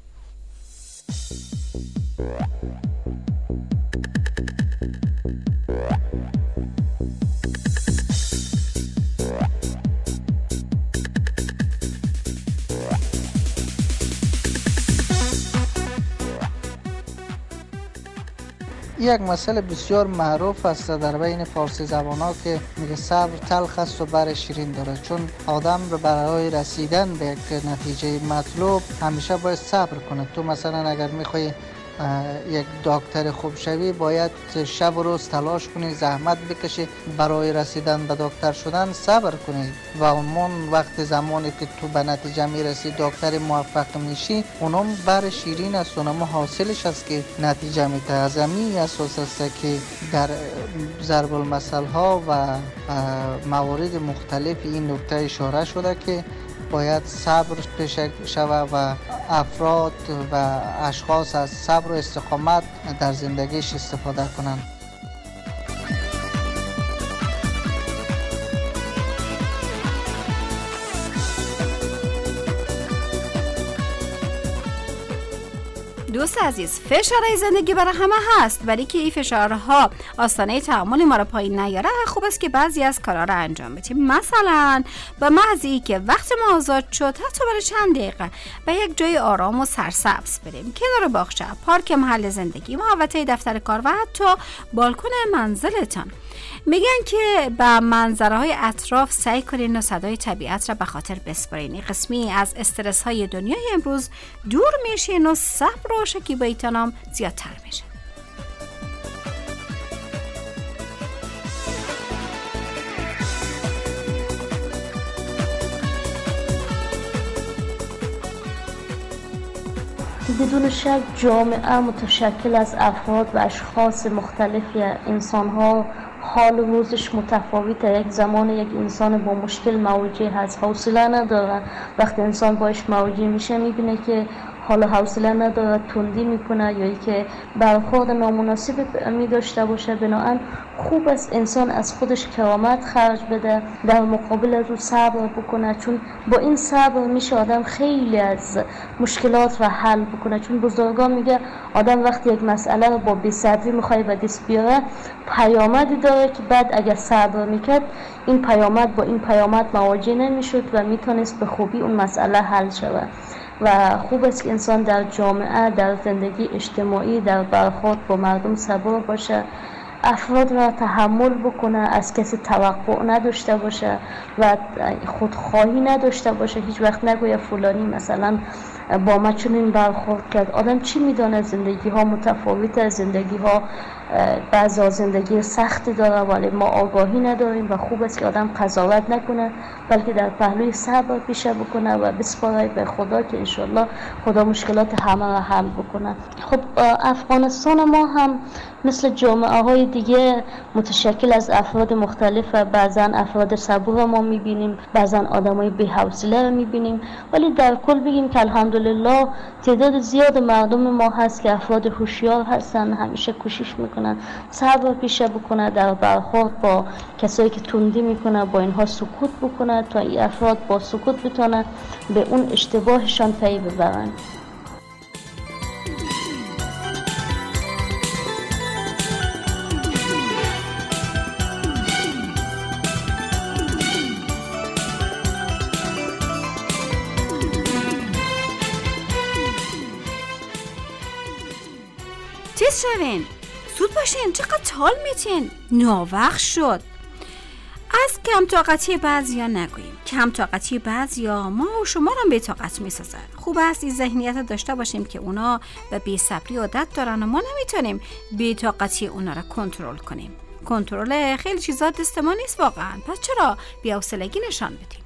یک مسئله بسیار معروف است در بین فارسی زبان‌ها که میگه صبر تلخ است و بر شیرین داره، چون آدم برای رسیدن به یک نتیجه مطلوب همیشه باید صبر کنه. تو مثلا اگر میخوای یک دکتر خوب شوی باید شب و روز تلاش کنی، زحمت بکشی، برای رسیدن به دکتر شدن صبر کنی و اون وقت زمانی که تو به نتیجه میرسی دکتر موفق میشی، اونم بر شیرین است، اونم حاصلش است که نتیجه میده. از همین اساس است که در ضرب المثل ها و موارد مختلف این نکته اشاره شده که باید صبر پیش شود و افراد و اشخاص از صبر و استقامت در زندگیش استفاده کنند. دوست عزیز، فشارهای زندگی برای همه هست، ولی که این فشارها آستانه تحمل ما را پایین نیاره، خوب است که بعضی از کارها را انجام بدیم. مثلا به محض اینکه وقت ما آزاد شد، حتی برای چند دقیقه به یک جای آرام و سرسبز بریم، کنار باغچه، پارک محل زندگی، محوطه دفتر کار و حتی بالکن منزلتان. میگن که با منظره‌های اطراف سعی کنین و صدای طبیعت را به خاطر بسپارین. این قسمی از استرس های دنیای امروز دور میشین و صبر و شکیباییتان هم زیادتر میشه. بدون شک جامعه متشکل از افراد و اشخاص مختلفی، انسان‌ها حال روزش متفاوته. یک زمان یک انسان با مشکل مواجه هست، حوصله نداره، وقتی انسان باش مواجه میشه میبینه که حال حوصله نداره، تندی میکنه یا که برخورد نامناسب میداشته باشه. بنابراین خوب است انسان از خودش کرامت خرج بده، در مقابل از او صبر بکنه، چون با این صبر میشه آدم خیلی از مشکلات را حل بکنه. چون بزرگان میگه آدم وقتی یک مسئله رو با بی‌صبری میخواد به دست بیاره، پیامدی داره که بعد اگر صبر میکرد این پیامد با این پیامد مواجه نمیشد و میتونست به خوبی اون مسئله حل شود. و خوب است که انسان در جامعه، در زندگی اجتماعی، در برخورد با مردم صبور باشه، افراد را تحمل بکنه، از کسی توقع نداشته باشه و خودخواهی نداشته باشه. هیچ وقت نگویه فلانی مثلا با ما چنین برخورد کرد. آدم چی میدونه؟ زندگی ها متفاوته، زندگی ها بعضا زندگی سختی داره ولی ما آگاهی نداریم و خوب است که آدم قضاوت نکنه بلکه در پهلوی صبر پیشه بکنه و بسپاره به خدا که انشالله خدا مشکلات همه را حل بکنه. خب افغانستان ما هم مثل جامعه های دیگه متشکل از افراد مختلف، بعضا افراد صبور ما میبینیم، بعضا آدم های بی‌حوصله رو میبینیم، ولی در کل بگیم که الحمدلله تعداد زیاد مردم ما هست که افراد هوشیار هستن، همیشه کوشش میکنن صبر پیشه بکنه در برخورد با کسایی که تندی میکنه با اینها سکوت بکنه تا این افراد با سکوت بتونن به اون اشتباهشان پی ببرن. تیز شوین، زود باشین، چقدر تال میتین، ناوقت شد. از کم طاقتی بعضیا نگوییم. کم طاقتی بعضیا ما و شما رو بی طاقت میسازن. خوب است این ذهنیت داشته باشیم که اونا به بی‌صبری عادت دارن و ما نمیتونیم بی طاقتی اونا رو کنترل کنیم. کنترل خیلی چیزا دست ما نیست واقعا، پس چرا بی‌حوصلگی نشان بدیم؟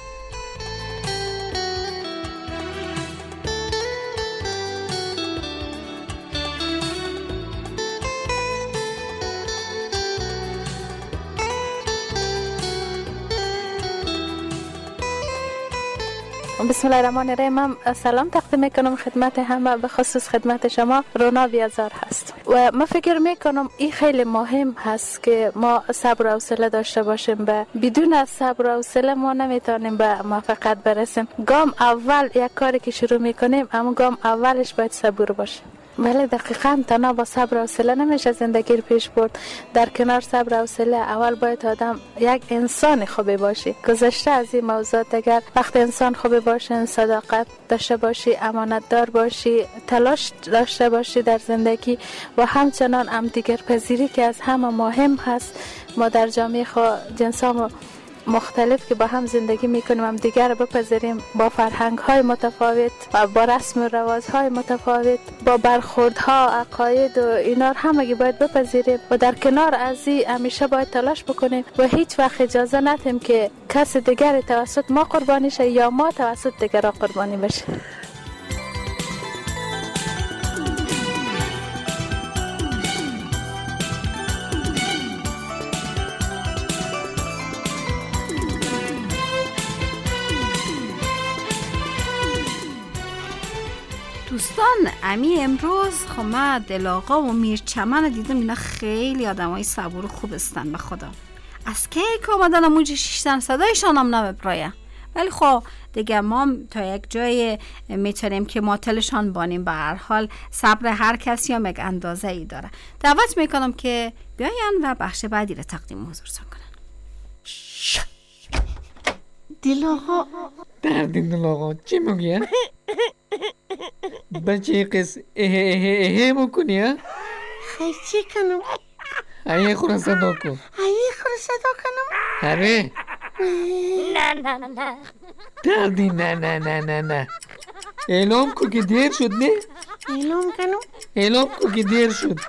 بسم الله الرحمن الرحیم. من سلام تقدیم میکنم خدمت همه، به خصوص خدمت شما. رونا بیازار هست و من فکر میکنم این خیلی مهم هست که ما صبر و حوصله داشته باشیم. بدون صبر و حوصله ما نمیتونیم به موفقیت برسیم. گام اول یک کاری که شروع میکنیم اما گام اولش باید صبور باشه. ولی دقیقاً تنها با صبر و حوصله نمیشه زندگی رو پیش برد. در کنار صبر و حوصله اول باید آدم یک انسان خوبی باشی. گذشته از این موضوعات اگر وقتی انسان خوبی باشه، صداقت داشته باشی، امانت دار باشی، تلاش داشته باشی در زندگی و همچنان همدیگر پذیری که از همه مهم هست. ما در جامعه جنسا مختلف که با هم زندگی میکنیم هم دیگر رو بپذیریم، با فرهنگ های متفاوت و با رسم و رواج های متفاوت، با برخوردها، عقاید و اینا همگی باید بپذیریم و در کنار از این همیشه باید تلاش بکنیم و هیچ وقت اجازه ندیم که کس دیگر توسط ما قربانی شه یا ما توسط دیگران قربانی بشه. دوستان، امی امروز خب من دلاغا و میرچمن رو دیدم، اینا خیلی آدم های صبور و خوب استن به خدا. از که آمدن امونجا شیشتن صدایشان هم نمیبرایه، ولی خب دیگه ما تا یک جای میتونیم که معطلشان بانیم. به هر حال صبر هر کسی هم یک اندازه ای داره. دعوت میکنم که بیاین و بخش بعدی رو تقدیم حضورتون کنن. دلاغا دردین دلاغا چی میگی؟ بچه قص اهه مکنی ها؟ خیلی چی کنم؟ هایه خورا صدا کن. هایه خورا صدا کنم؟ هره نه دردین نه اعلام کو که دیر شد نه؟ اعلام کنم؟ اعلام کو که دیر شد.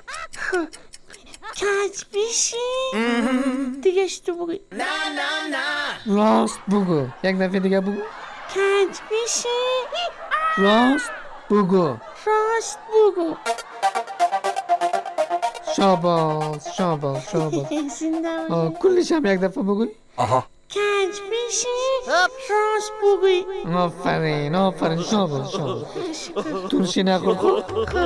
کج بیشی دیگه اشتو بگوی. نه راست بگو، یک دفعه دیگه بگو. کج بیشی راست بگو. شاباس کلش هم یک دفعه بگوی. کج بیشی راست بگوی. آفرین شاباس ترشی نخور خود.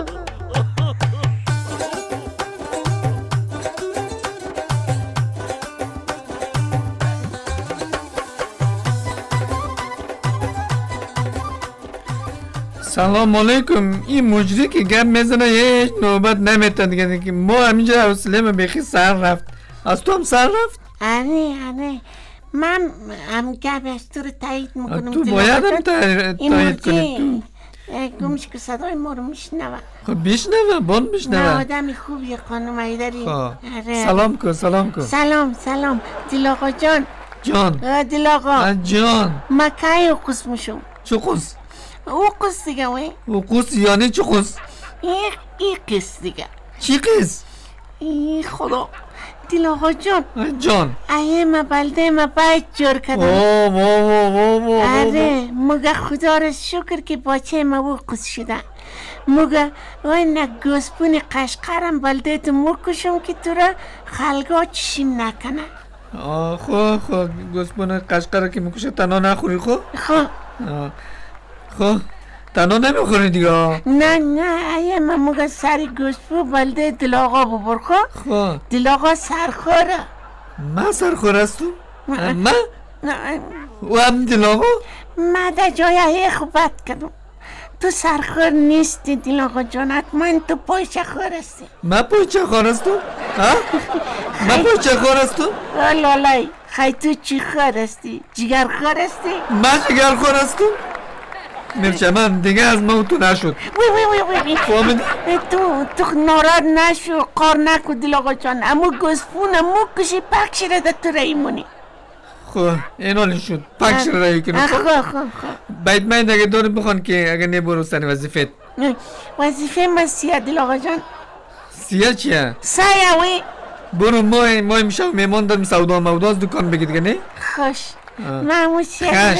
سلام علیکم. این مجری که گپ میزنه هیچ نوبت نمیتن دیگه که ما همینجا حوصله ما بخی سر رفت. از تو هم سر رفت؟ آره من هم گپ از تو رو تایید میکنم. تو باید هم تایید کنی. گمش که صدای ما رو میشنوه. خب بشنوه بان بشنوه. نه آدمی خوبیه خانم ایداری. سلام کن سلام دلاغا جان. دلاغا جان ما کهی قسم شو. چو قس؟ او قص دیگه وی. او قص یعنی چه قص؟ این قص دیگه. چی قص؟ ای خدا دل آقا جان ایه ما بلده ما باید جور کدم. آره مگه خدا را شکر که باچه ما او قص شده. مگه وای نه گسپون قشقرم بلده تو مکشم که تو را خلقا چشیم نکنه. خب گسپون قشقره که مکشه تنها نخوری خب؟ خب تنها نمیخوری دیگه. نه ایه من مگه سری گسپو بلده دل آقا ببر خب دل آقا سرخوره. من سرخور هستم؟ من؟ و هم دل آقا؟ من در جای خوبت کردم. تو سرخور نیستی دل آقا جانت، من تو پایچه خور هستی. من پایچه خور هستم؟ من پایچه خور هستم؟ لالای خیلی تو چی خور هستی؟ جگر خور هستی؟ من جگر خور هستم؟ مرچه من دیگه از ما تو نشد. تو ناراد نشو قار نکو دل آقا جان. اما گسپونه مکشی پکش رده تو ریمونی. خب این حالی شد پکش رایی کنه. خب باید من اگه داره بخوان که اگه نبرو سنی وظیفت. وظیفه من سیاه دل آقا جان. سیاه چیه؟ سایه وی برو ما میشه میمان دارم سودا مودا از دکان بگی دیگه نه؟ خوش من همون سیاه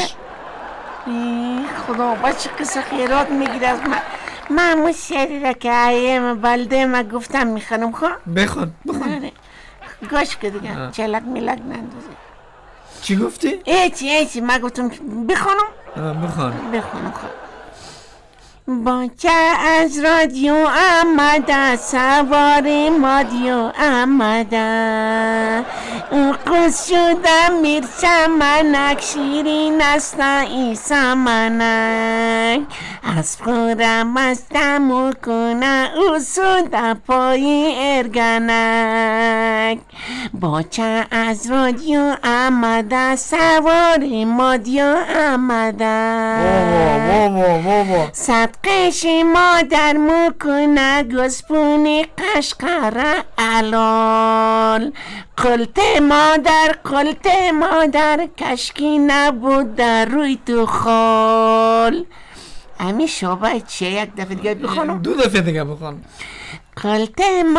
خدا بچه قصه خیرات میگیر از من همون سیاری را که آیم بلده من گفتم میخونم خواه بخون گوش که دیگه چلک میلک نندازه. چی گفتی؟ ایچی من گفتم بخونم بخونم خواه. باچه از رادیو آمده سوار مادیو آمده قص شده میرچمنک شیرین است ای سمنک از خورم استم و کنه او سوده پای ارگنک. باچه از رادیو آمده سوار مادیو آمده صدقش مادر مکنه گسپونی قشقره علال. قلت مادر کشکی نبود در روی تو خال. امی شابه چه یک دفعه دیگه بخونم؟ 2 دفعه دیگه بخون. قلت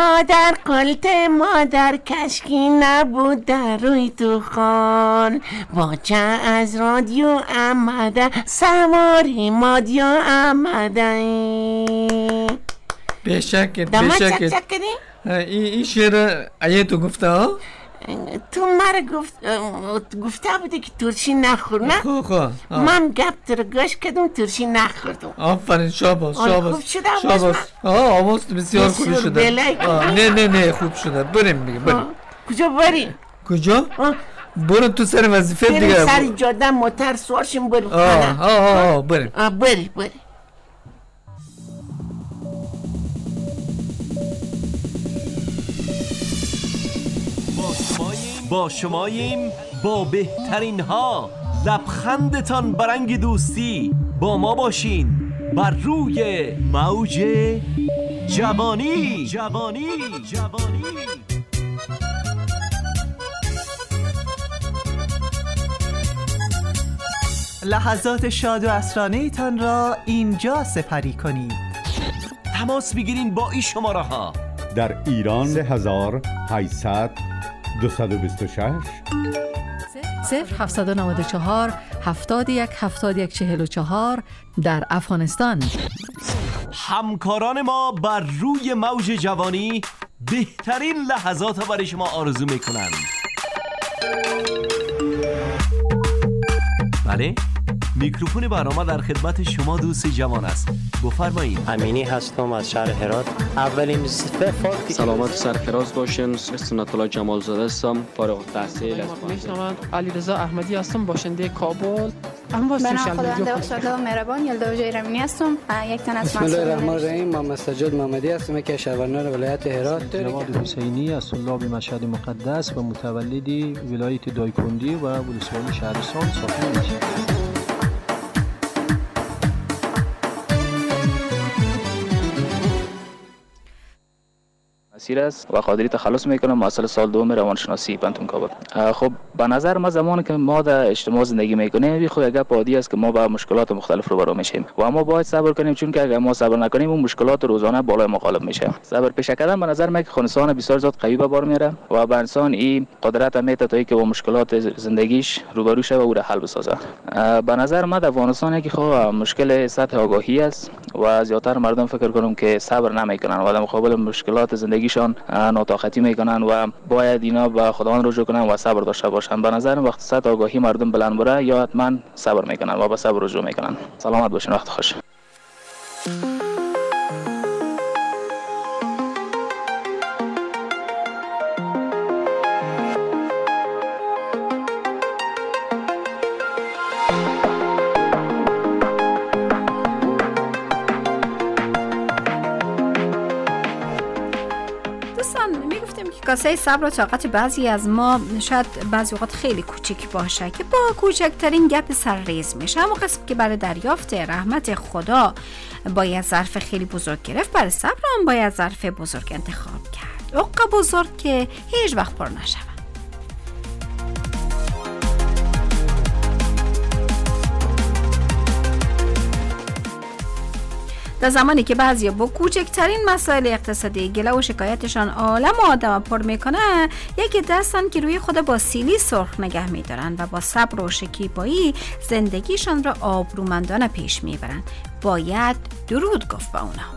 مادر کشکی نبود در روی تو خال. باچه از رادیو آمده سواری مادیو آمده. بشکت دامه چک کدی؟ این شعر ایه تو گفته ها؟ تو مرا گفته بودی که ترشی نخور نه؟ من گپ تو رو گوش کردم ترشی نخوردم. آفرین شاباس خوب شده آواز من؟ آواز بسیار خوبی شده. نه خوب شده. بریم دیگه بریم. کجا بریم؟ کجا؟ برو تو سر وظیفه دیگه. بریم سر جاده موتر سوارشیم بریم. بریم. بریم با شماییم با بهترین ها. لبخندتان برنگ دوستی با ما باشین بر روی موج جوانی. لحظات شاد و عصرانه تان را اینجا سپری کنید. تماس بگیرین با این شماره ها. در ایران 3800 226 0794 71 71 44. در افغانستان همکاران ما بر روی موج جوانی بهترین لحظات را برای شما آرزو میکنند. بله میکروفون برنامه در خدمت شما دوست جوان است. بفرمایید. امینی هستم از شهر هرات. اولین صفات سلامت و سرفراز باشین. سنت الله جمال زاده هستم، فارغ التحصیل هستم. علیرضا احمدی هستم، باشنده کابل. من خداوند بخشاده و مهربان یلدا جیرمینی هستم. یک تن از بسم الله الرحمن الرحیم. محمد سجاد محمدی هستم که شهروندان ولایت هرات. جواد حسینی از طلاب مشهد مقدس و متولد ولایت دایکندی و ولسوالی شهرستان ساکن میشم. تاثیر است و قادری تخلص میکنم. محصل سال دوم روانشناسی پانتون کابل. خب به نظر من زمانی که ما در اجتماع زندگی میکنیم خود یک عادی است که ما با مشکلات مختلف روبرو میشیم و ما باید صبر کنیم، چون که اگر ما صبر نکنیم اون مشکلات روزانه بالای ما غالب میشه. صبر پیشه کردن به نظر من که انسان بسیار زیاد قوی به بار میاره و به انسان این قدرت میده تا اینکه با مشکلات زندگیش روبرو شه و او را حل بسازه. به نظر من در افغانستان که خب مشکل سطح آگاهی است و زیاتر مردم فکر کنم که صبر نمیکنن و در مقابل مشکلات زندگیشان ناطاقتی میکنن و باید اینا به خداوند رجوع کنن و صبر داشته باشن. به نظر وقت سطح آگاهی مردم بلند بره یا حتما صبر میکنن و به صبر رجوع میکنن. سلامت باشین، وقت خوش. کاسه صبر و طاقت بعضی از ما شاید بعضی اوقات خیلی کوچیک باشه که با کوچکترین گپ سرریز میشه. اما قسم که برای دریافت رحمت خدا باید ظرف خیلی بزرگ گرفت، برای صبر هم باید ظرف بزرگ انتخاب کرد، عقب بزرگ که هیچ وقت پر نشود. در زمانی که بعضی با کوچکترین مسائل اقتصادی گله و شکایتشان عالم و آدم پر میکنه، یکی دستن که روی خود با سیلی سرخ نگه میدارن و با صبر و شکیبایی زندگیشان را آبرومندانه پیش میبرن. باید درود گفت با اونا.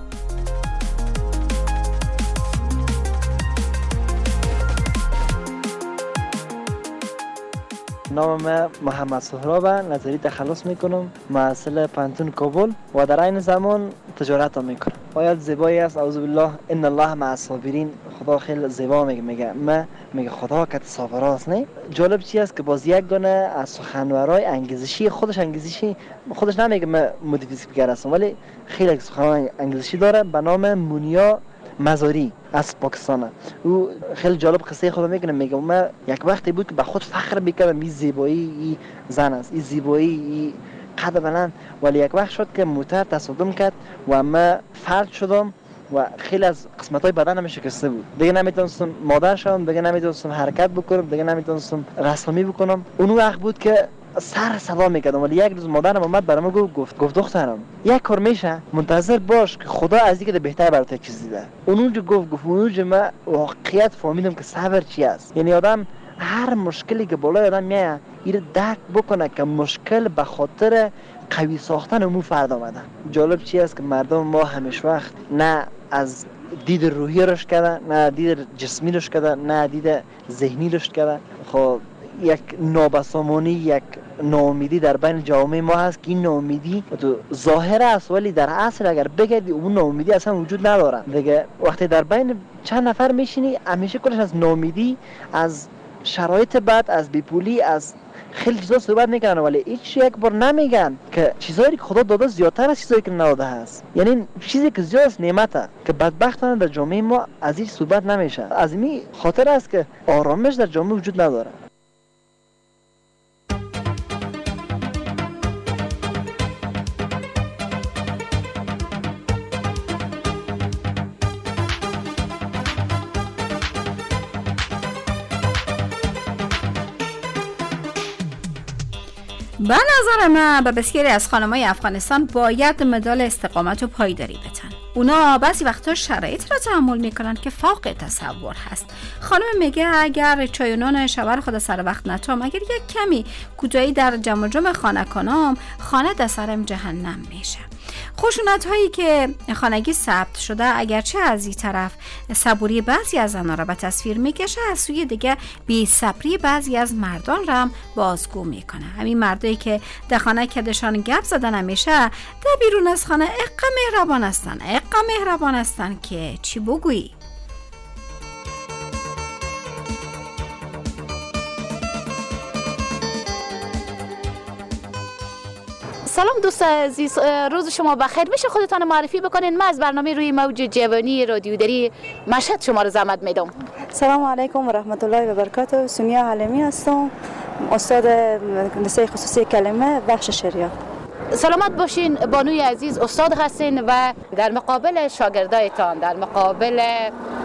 نام من محمد سهراب، نظری تخلص میکنم، محصل پانتون کابل و در این زمان تجارت هم میکنم. آیت زیبایی است، اعوذ بالله ان الله مع الصابرین. خدا خیلی زیبا میگه میگه خدا که صابراست. نه جالب چی است که باز یک گونه از سخنورای انگیزشی خودش نمیگه من متفیزیکگر هستم، ولی خیلی سخنورای انگیزشی داره به نام مونیا مزاری از پاکستان. او خیلی جالب قصه خود میگه من یک وقتی بود که به خود فخر میکردم این زیبایی این زن است، این زیبایی این قد بلند، ولی یک وقت شد که موتور تصادم کرد و من فرد شدم و خیلی از قسمت‌های بدنم شکسته بود. دیگه نمیتونستم مادر شدم، دیگه نمیتونستم حرکت بکنم، دیگه نمیتونستم رسمی بکنم. اون وقت بود که سر صدا میکردم، ولی یک روز مادرم اومد برام گفت دخترم یک کار میشه، منتظر باش که خدا از دیگه بهتر برات چیز دیده. اونجا گفت اونجا من واقعیت فهمیدم که صبر چی است. یعنی آدم هر مشکلی که بالای آدم میاد این درک بکنه که مشکل به خاطر قوی ساختن اون فرد آمده. جالب چی است که مردم ما همیشه وقت نه از دید روحی رشد کردن، نه دید جسمی رشد کردن، نه دید ذهنی رشد کردن. خب یک نابسامانی، یک ناامیدی در بین جامعه ما هست که این ناامیدی تو ظاهر است، ولی در اصل اگر بگردی اون ناامیدی اصلا وجود نداره. دیگه وقتی در بین چند نفر میشینی همیشه کلش از ناامیدی، از شرایط بد، از بیپولی، از خیلی چیزا صحبت میکنن، ولی هیچ یک بار نمیگن که چیزایی که خدا داده زیادتر از چیزایی که نداده هست. یعنی چیزی که زیاد است نعمته که بدبختانه در جامعه ما از این صحبت نمیشه. از این خاطر است که آرامش در جامعه وجود نداره. به نظر من به بسیاری از خانم‌های افغانستان باید مدال استقامت و پایداری بدن. اونا بعضی وقتا شرایط را تحمل میکنن که فوق تصور هست. خانم میگه اگر چای و نان شوهر خود سر وقت نتام، اگر یک کمی کوتاهی در جمع جمع خانه کنم، خانه در سرم جهنم میشه. خشونت هایی که خانگی ثبت شده اگرچه از این طرف صبوری بعضی از زنان را به تصویر میکشه، از سوی دیگه بی صبری بعضی از مردان را هم بازگو میکنه. همین مردایی که در خانه کدشان گپ زدن همیشه در بیرون از خانه اقا مهربان هستن که چی بگویی. سلام دوست عزیز، روز شما بخیر. میشه خودتان معرفی بکنین؟ من از برنامه روی موج جوانی رادیودری مشهد شما رو زحمت میدم. سلام علیکم و رحمت الله و برکاته. سونیا علمی هستم، استاد مدرسه خصوصی کلمه بخش شریعت. سلامت باشین بانوی عزیز، استاد هستین و در مقابل شاگردایتان، در مقابل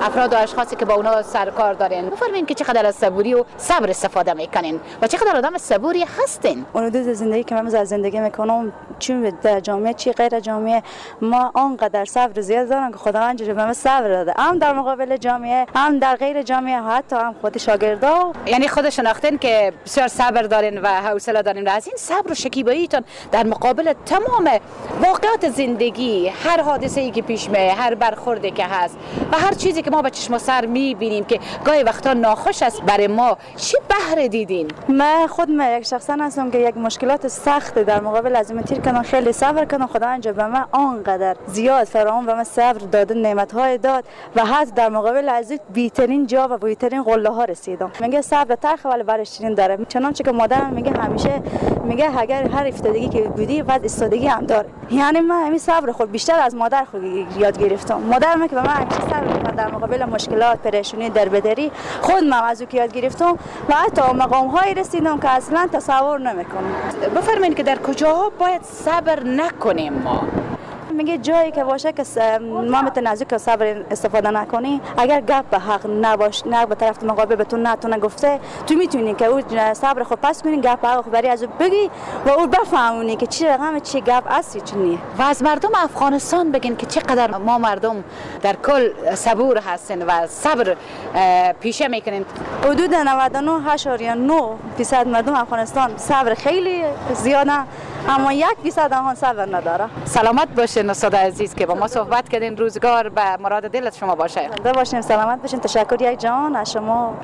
افراد و اشخاصی که با اونا سرکار دارین، بفرمایید که چقدر از صبوری و صبر استفاده میکنین و چقدر آدم صبوری هستین. اون دو زندگی که من زندگی میکنم، چون در جامعه چی غیر جامعه، ما آنقدر صبر زیاد دارم که خداوند به من صبر داده، هم در مقابل جامعه هم در غیر جامعه، حتی هم خود شاگردا. یعنی خود شناختین که بسیار صبر دارین و حوصله دارین و از این صبر و شکیباییتون در مقابل تمام واقعات زندگی، هر حادثه‌ای که پیش میاد، هر برخوردی که هست و هر چیزی که ما با چشم و سر میبینیم که گاهی وقتا ناخوش است برای ما، چی بهره دیدین؟ من خود یک شخصا هستم که یک مشکلات سخت در مقابل از این تیر کنم، خیلی صبر کنم، خداوند به من آنقدر زیاد فراوان و من صبر داده، نعمت‌های داد و حتی در مقابل از بی‌ترین جا و بی‌ترین قله ها رسیدم. میگه صبر تلخ ولی برش شیرین داره، چنانچه که مادرم میگه همیشه میگه اگر هر افتادگی که بودی بعد استادگی هم داره. یعنی من همین صبر خود بیشتر از مادر خود یاد گرفتم. مادرم که به من همیشه صبر در مقابل مشکلات، پریشانی، دربدری، خود من از او یاد گرفتم و حتی مقام‌های رسیدم که اصلا تصور نمی‌کنم. بفرمایید که در کجاها باید صبر نکنیم ما؟ میگه جایی که باشه که ما متنازع که صبر استفاده نکنی، اگر گپ به حق نباشه، نه به طرف مقابل به تو نتونه گفته، تو میتونی که او صبر خود پس کنی، گپ حق بری از بگی و او بفهمونی که چی رقم چی گپ است چی نیه. و از مردم افغانستان بگین که چقدر ما مردم در کل صبور هستن و صبر پیشه میکنین. حدود 99.9% مردم افغانستان صبر خیلی زیاده، اما 1% آنها صبر نداره. سلامت باشین استاد عزیز که با ما صحبت کردین، روزگار به مراد دلت شما باشه. زنده باشین، سلامت باشین. تشکر یک جان از شما.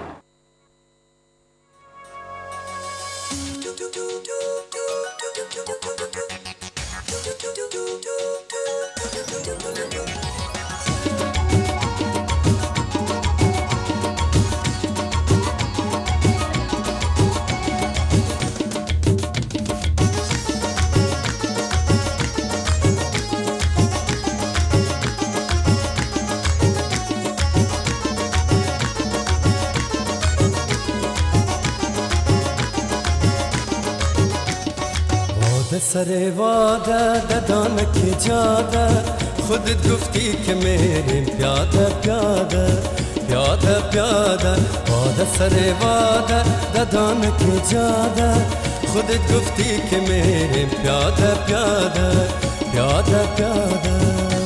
سر واده ددان که جاده، خودت گفتی که میریم پیاده پیاده پیاده پیاده. واده سر واده ددان که جاده، خودت گفتی که میریم پیاده پیاده پیاده پیاده.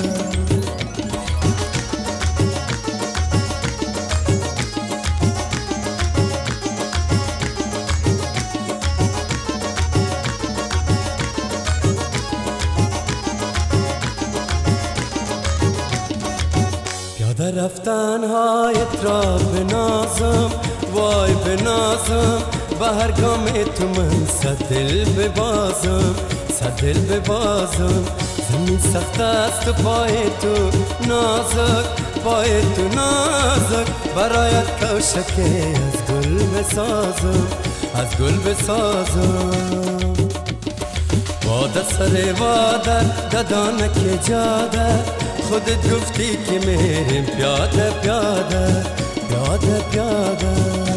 رفتن هایت را بنازم، وای بنازم، به هر گام تو من صد دل ببازم، صد دل ببازم. زمین سخت است و پای تو نازک، پای تو نازک، برایت کوشکی از گل بسازم، از گل بسازم. واده سر واده ددانه که جاده، خودت گفتی که میریم پیاده پیاده پیاده پیاده.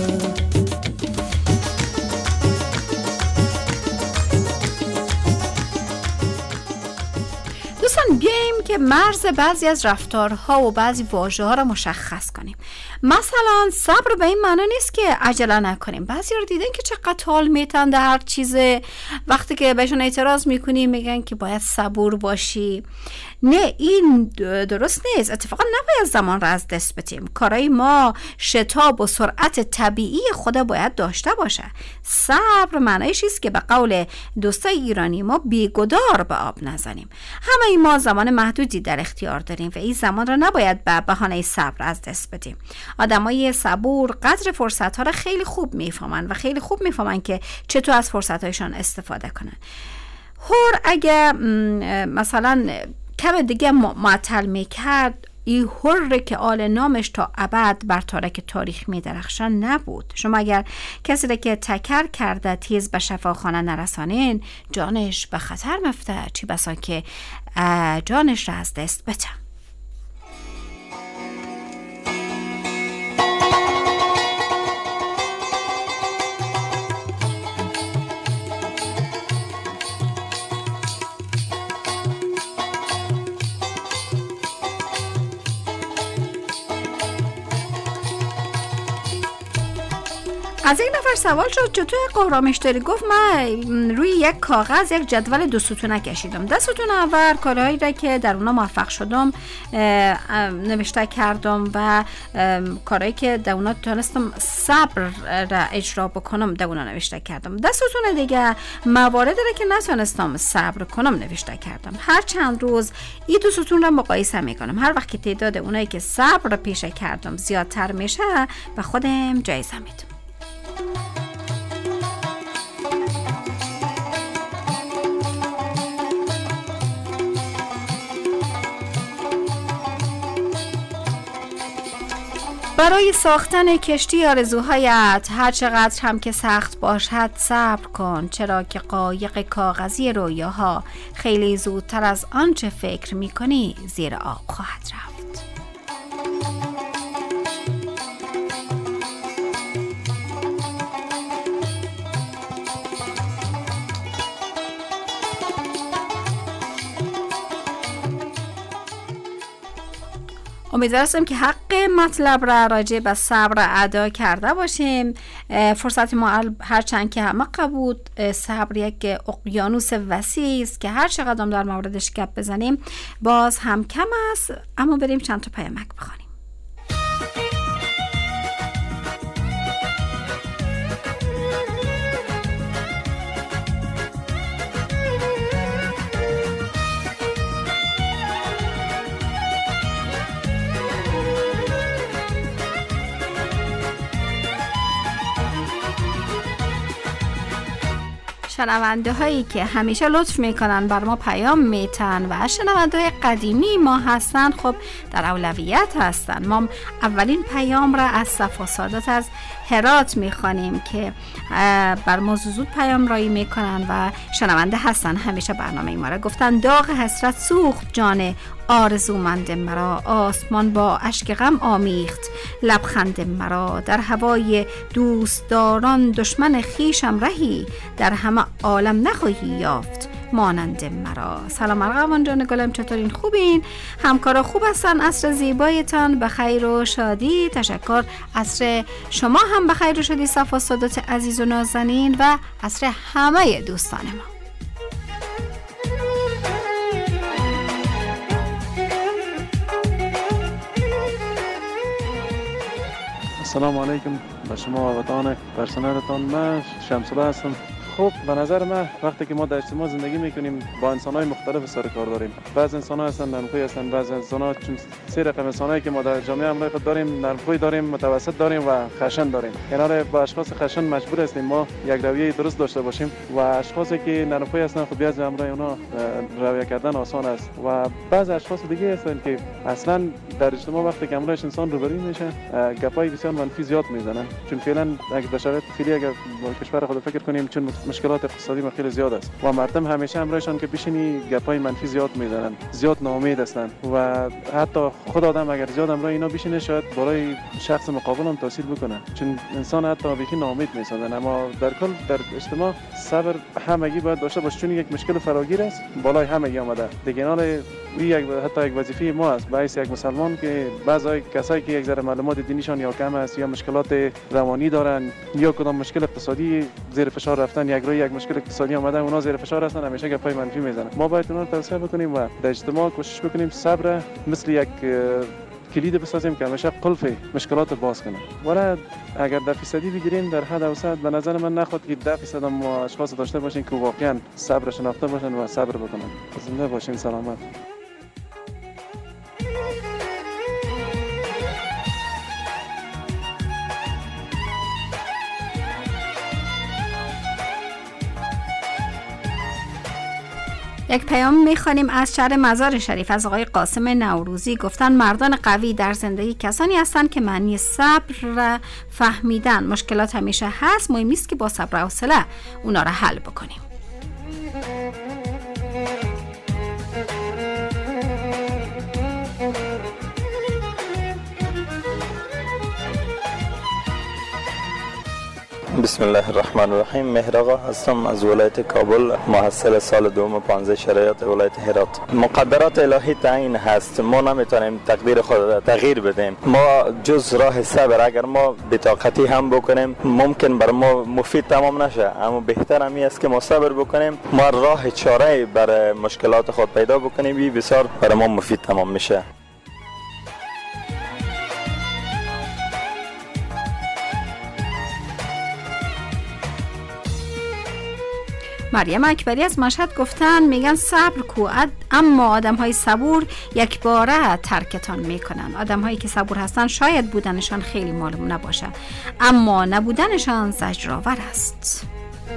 دوستان بیاییم که مرز بعضی از رفتارها و بعضی واژه‌ها را مشخص کنیم. مثلا صبر به این معنی نیست که عجله نکنیم. بعضی رو دیدن که چقدر طول میتن در هر چیزه، وقتی که بهشون اعتراض میکنی میگن که باید صبور باشی. نه، این درست نیست. اتفاقا نباید زمان را از دست بدیم. کارای ما شتاب و سرعت طبیعی خود باید داشته باشه. صبر معنیش است که به قول دوستای ایرانی ما بیگدار به آب نزنیم. همه ما زمان محدودی در اختیار داریم و این زمان را نباید به بهانه صبر از دست بدیم. آدمای صبور قدر فرصت‌ها را خیلی خوب میفهمن و خیلی خوب میفهمن که چطور از فرصت‌هایشان استفاده کنن. هر اگه مثلا کم دیگه معطل میکرد، این هر که آل نامش تا ابد بر تارک تاریخ میدرخشن نبود. شما اگر کسی را که تکر کرده تیز به شفاخانه نرسانین، جانش به خطر مفته، چی بسا که جانش را از دست بده. از یک نفر سوال شد چطور قهرامشتری گفت من روی یک کاغذ یک جدول 2 ستونه کشیدم. 10 ستون اول کارهایی را که در اونا موفق شدم نوشته کردم و کارهایی که در اونا تونستم صبر را اجرا بکنم در اونا نوشته کردم. 10 ستون دیگه مواردی را که نتونستم صبر کنم نوشته کردم. هر چند روز این 2 ستون را مقایسه میکنم. هر وقت که تعداد اونایی که صبر را پیشه کردم زیادتر میشه به خودم جایزه میدم. برای ساختن کشتی آرزوهایت هر چقدر هم که سخت باشد صبر کن، چرا که قایق کاغذی رویاها خیلی زودتر از آنچه فکر میکنی زیر آب خواهد رفت. امیدوارم که حق مطلب را راجع به صبر ادا کرده باشیم. فرصت ما هرچند که همه قبول، صبر یک اقیانوس وسیعی است که هر چقدر در موردش گپ بزنیم باز هم کم است. اما بریم چند تا پیامک بخونیم. شنونده هایی که همیشه لطف میکنن بر ما پیام میتن و شنونده های قدیمی ما هستن خب در اولویت هستن. ما اولین پیام را از صفا سادات از هرات میخوانیم که بر ما زود پیام رایی میکنن و شنونده هستن. همیشه برنامه ما را گفتن داغ حسرت سوخت جان آرزومند مرا، آسمان با اشک غم آمیخت لبخند مرا، در هوای دوستداران دشمن خیشم رهی، در همه عالم نخواهی یافت مانند مرا. سلام ارغوان جان گلم، چطورین؟ خوبین؟ همکارا خوب هستن؟ عصر زیبایتان به خیر و شادی. تشکر. عصر شما هم به خیر و شادی صفا سادات عزیز و نازنین و عصر همه دوستان ما. سلام علیکم به شما و وطن پرسنلتان. من شمس‌الله هستم. خب به نظر من وقتی که ما در اجتماع زندگی میکنیم با انسان‌های مختلف سر کار داریم. بعضی انسان‌ها هستن نرمخوی هستن، بعضی انسان‌ها چون 3 رقم انسانایی که ما در جامعه امروز خود داریم، نرمخوی داریم، متوسط داریم و خشن داریم. کنار با اشخاص خشن مجبور هستیم ما یک رویه درست داشته باشیم و اشخاصی که نرمخوی هستن خب بعضی امروز اونا رویه کردن آسان است و بعضی اشخاص دیگه هستن که اصلا در اجتماع وقتی که امروز انسان روبرو میشه گپای بسیار منفی زیاد میزنن. چون فعلا اگه در شرایط فعلی اگر کشور خود فکر کنیم چون مشکلات اقتصادی خیلی زیاد است و مردم همیشه امروزشان که بشینی گپای منفی زیاد میزنن، زیاد ناامید هستن و حتی خود آدم اگر زیاد امروز اینا بشینه شاید برای شخص مقابل هم تاثیر بکنه، چون انسان حتی بیخی ناامید میسازن. اما در کل در اجتماع صبر همگی باید داشته باشه، چون یک مشکل فراگیر است بالای همگی آمده دیگه. حتی یک وظیفه ما است به حیث یک مسلمان که بعضی کسایی که یک ذره معلومات دینیشان یا کم است یا مشکلات روانی دارن یا کدام مشکل اقتصادی زیر فشار رفتن، یک مشکل اقتصادی اومده اونا زیر فشار هستن، همیشه گپای منفی میزنن. ما باید اونا رو توصیه بکنیم و در اجتماع کوشش بکنیم صبر مثل یک کلید بسازیم که همیشه قلف مشکلات باز کنه. ولی اگر 10% بگیریم در حد اوسط به نظر من نخواد که 10% ما اشخاص داشته باشین که واقعا صبر شناخته باشن و صبر بکنن. زنده باشین، سلامت. یک پیام میخوانیم از شهر مزار شریف از آقای قاسم نوروزی. گفتن مردان قوی در زندگی کسانی هستند که معنی صبر را فهمیدن. مشکلات همیشه هست، مهم است که با صبر و حوصله اونا را حل بکنیم. بسم الله الرحمن الرحیم. مهر آقا هستم از ولایت کابل، محصل سال دوم 15 شرایط ولایت هرات. مقدرات الهی تعیین هست، ما نمیتونیم تقدیر خود را تغییر بدیم. ما جز راه صبر اگر ما بی‌طاقتی هم بکنیم ممکن بر ما مفید تمام نشه، اما بهتر همی است که ما صبر بکنیم، ما راه چاره برای مشکلات خود پیدا بکنیم، این بسیار برای ما مفید تمام میشه. مریم اکبری از مشهد گفتن، میگن صبر کو، اما آدم های صبور یک باره ترکتان میکنن. آدم هایی که صبور هستن شاید بودنشان خیلی معلوم نباشه، اما نبودنشان زجرآور است.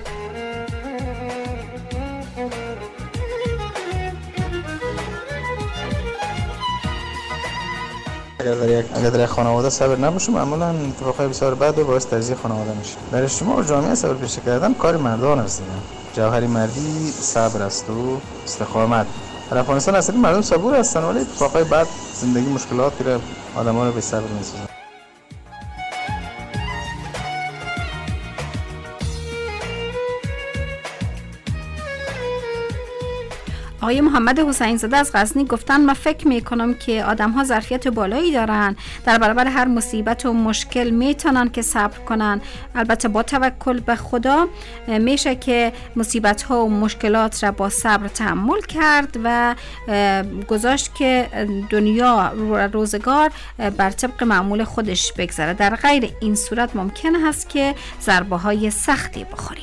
اگر در یک خانواده صبر نباشه معمولا اتفاقای بسیار بد و باعث تجزیه خانواده میشه. در اجتماع و جامعه صبر پیشه کردن کار مردان است. جوهر مردی صبر است و استقامت. در افغانستان اصلا مردم صبور هستن ولی اتفاقای بد، زندگی مشکلاتی را آدم‌ها رو به صبر می‌سازن. آقای محمد حسین زاده از غزنی گفتن، من فکر میکنم که آدم ها ظرفیت بالایی دارن، در برابر هر مصیبت و مشکل میتونن که صبر کنن. البته با توکل به خدا میشه که مصیبت ها و مشکلات را با صبر تحمل کرد و گذاشت که دنیا روزگار بر طبق معمول خودش بگذره. در غیر این صورت ممکن هست که ضربه های سختی بخوریم.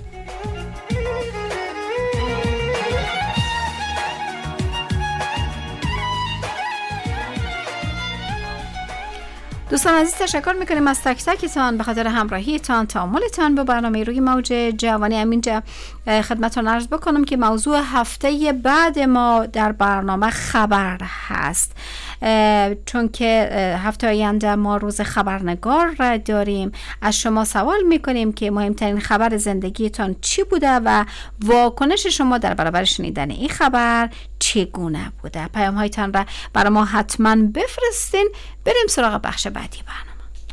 دوستان عزیز تشکر میکنیم از تک تکتان به خاطر همراهیتان، تعاملتان به برنامه روی موج جوانی. همینجا خدمتتون عرض بکنم که موضوع هفته بعد ما در برنامه خبر هست، چون که هفته آینده ما روز خبرنگار را داریم. از شما سوال میکنیم که مهمترین خبر زندگیتان چی بوده و واکنش شما در برابر شنیدن این خبر چگونه بوده. پیام هایتان را برای ما حتما بفرستین. بریم سراغ بخش بعدی برنامه.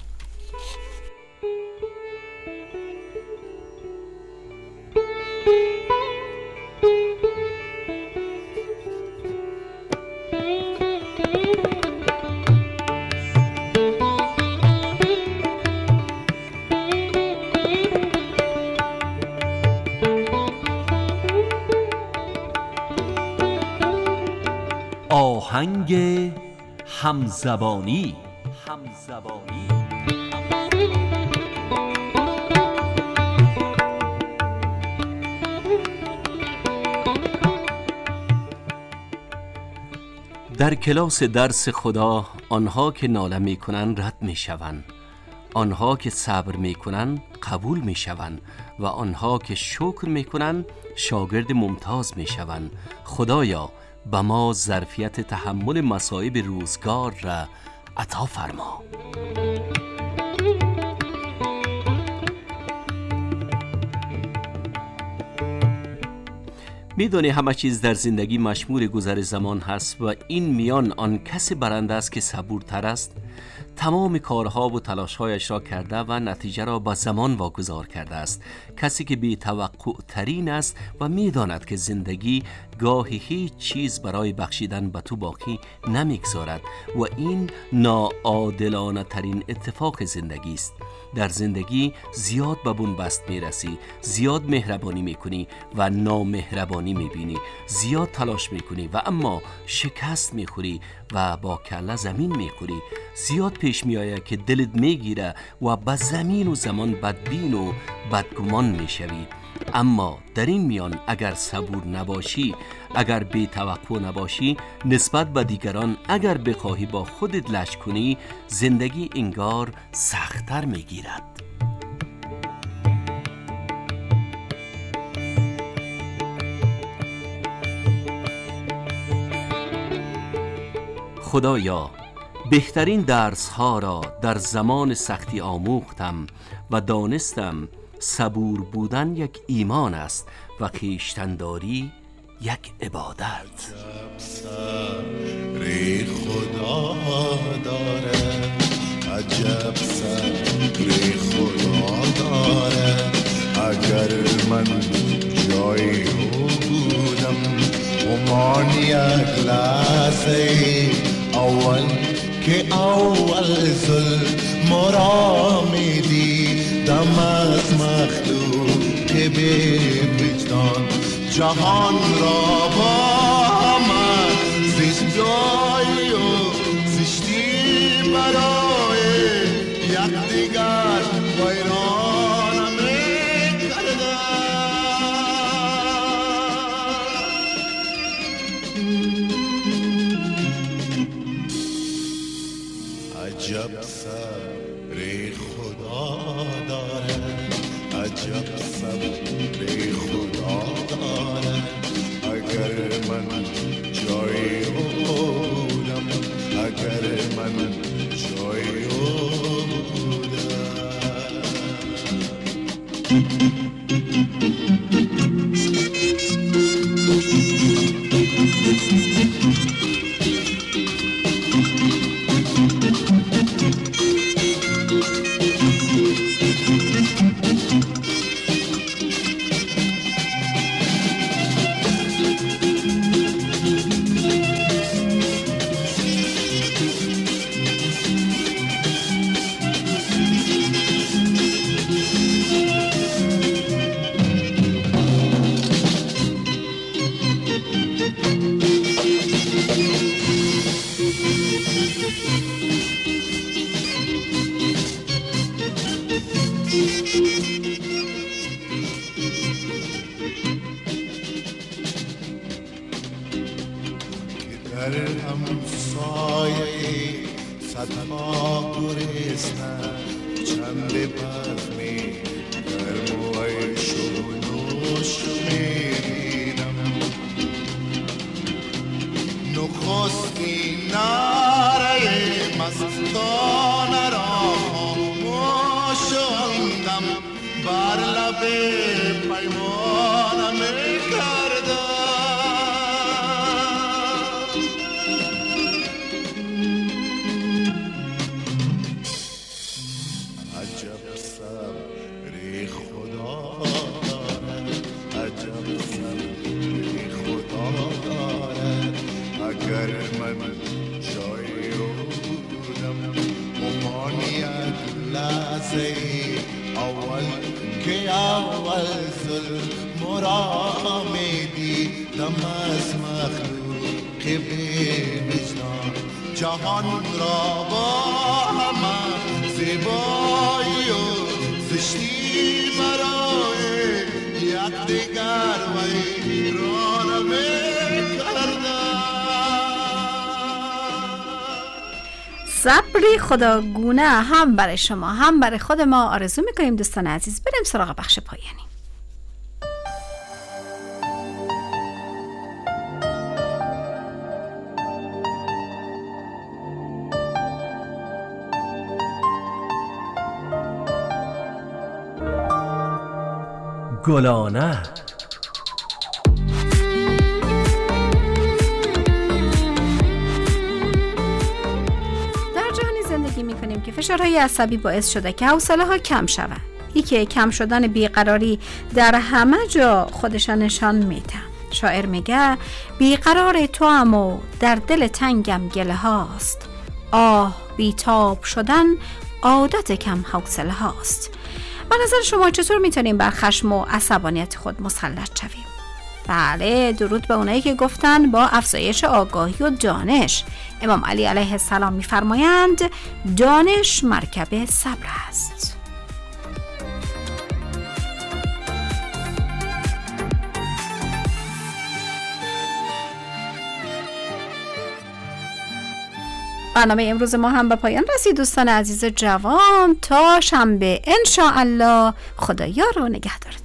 آهنگ همزبانی. در کلاس درس خدا آنها که ناله میکنن رد میشوند، آنها که صبر میکنن قبول میشوند و آنها که شکر میکنن شاگرد ممتاز میشوند. خدایا به ما ظرفیت تحمل مصائب روزگار را عطا فرما. میدونی همه چیز در زندگی مشمول گذر زمان هست و این میان آن کسی برنده است که صبورتر است. تمام کارها و تلاشهایش را کرده و نتیجه را به زمان واگذار کرده است. کسی که بی توقع ترین است و میداند که زندگی گاهی هیچ چیز برای بخشیدن به تو باقی نمیگذارد و این ناعادلانه ترین اتفاق زندگی است. در زندگی زیاد به بنبست میرسی، زیاد مهربانی میکنی و نامهربانی میبینی، زیاد تلاش میکنی و اما شکست میخوری و با کله زمین میخوری. زیاد پیش میآید که دلت میگیره و به زمین و زمان بدبین و بدگمان میشوی. اما در این میان اگر صبور نباشی، اگر بی توقع نباشی نسبت به دیگران، اگر بخواهی با خودت لش کنی، زندگی انگار سخت‌تر میگیرد. خدایا بهترین درس ها را در زمان سختی آموختم و دانستم صبور بودن یک ایمان است و خویشتن‌داری یک عبادت. صبر خدا داره، عجب صبر خدا داره. لحظه اول که اول ظلم را میدیدم از مخلوق که به وجدان جهان را با من زشت جایی و زشتی برای یکدیگر ویرانم کردن. عجب صبر خدا دارد، عجب صبر خدا دارد. اگر من جای او بودم، اگر من جای او بودم. در همسایه صدها گرسنه چند بزمی گرم و عیش و نوش میبینم. نخستی نعره مستانه را خاموش اندم، بر لب پیمانم کردم. عجب صبر خدا دارد، عجب صبر خدا دارد. اگر من جای او بودم، ممانیت لحظه اول که اول ظلم را میدیدم از مخلوق که به وجدان جهان را با من زیبایی و زشتی برای یکدیگر ویرانم کردن. صبری خداگونه هم برای شما هم برای خود ما آرزو میکنیم. دوستان عزیز، بریم سراغ بخش پایانی. گلانه میکنیم که فشارهای عصبی باعث شده که حوصله ها کم شود. ای که کم شدن بیقراری در همه جا خودشان نشان میده. شاعر میگه بیقرار تو هم و در دل تنگم گله هاست، آه بیتاب شدن عادت کم حوصله هاست. به نظر شما چطور میتونیم بر خشم و عصبانیت خود مسلط شویم؟ بله، درود به اونایی که گفتن با افزایش آگاهی و دانش. امام علی علیه السلام میفرمایند دانش مرکب صبر است. برنامه امروز ما هم به پایان رسید. دوستان عزیز جوان، تا شنبه ان شاء الله، خدایا رو نگهدارتون.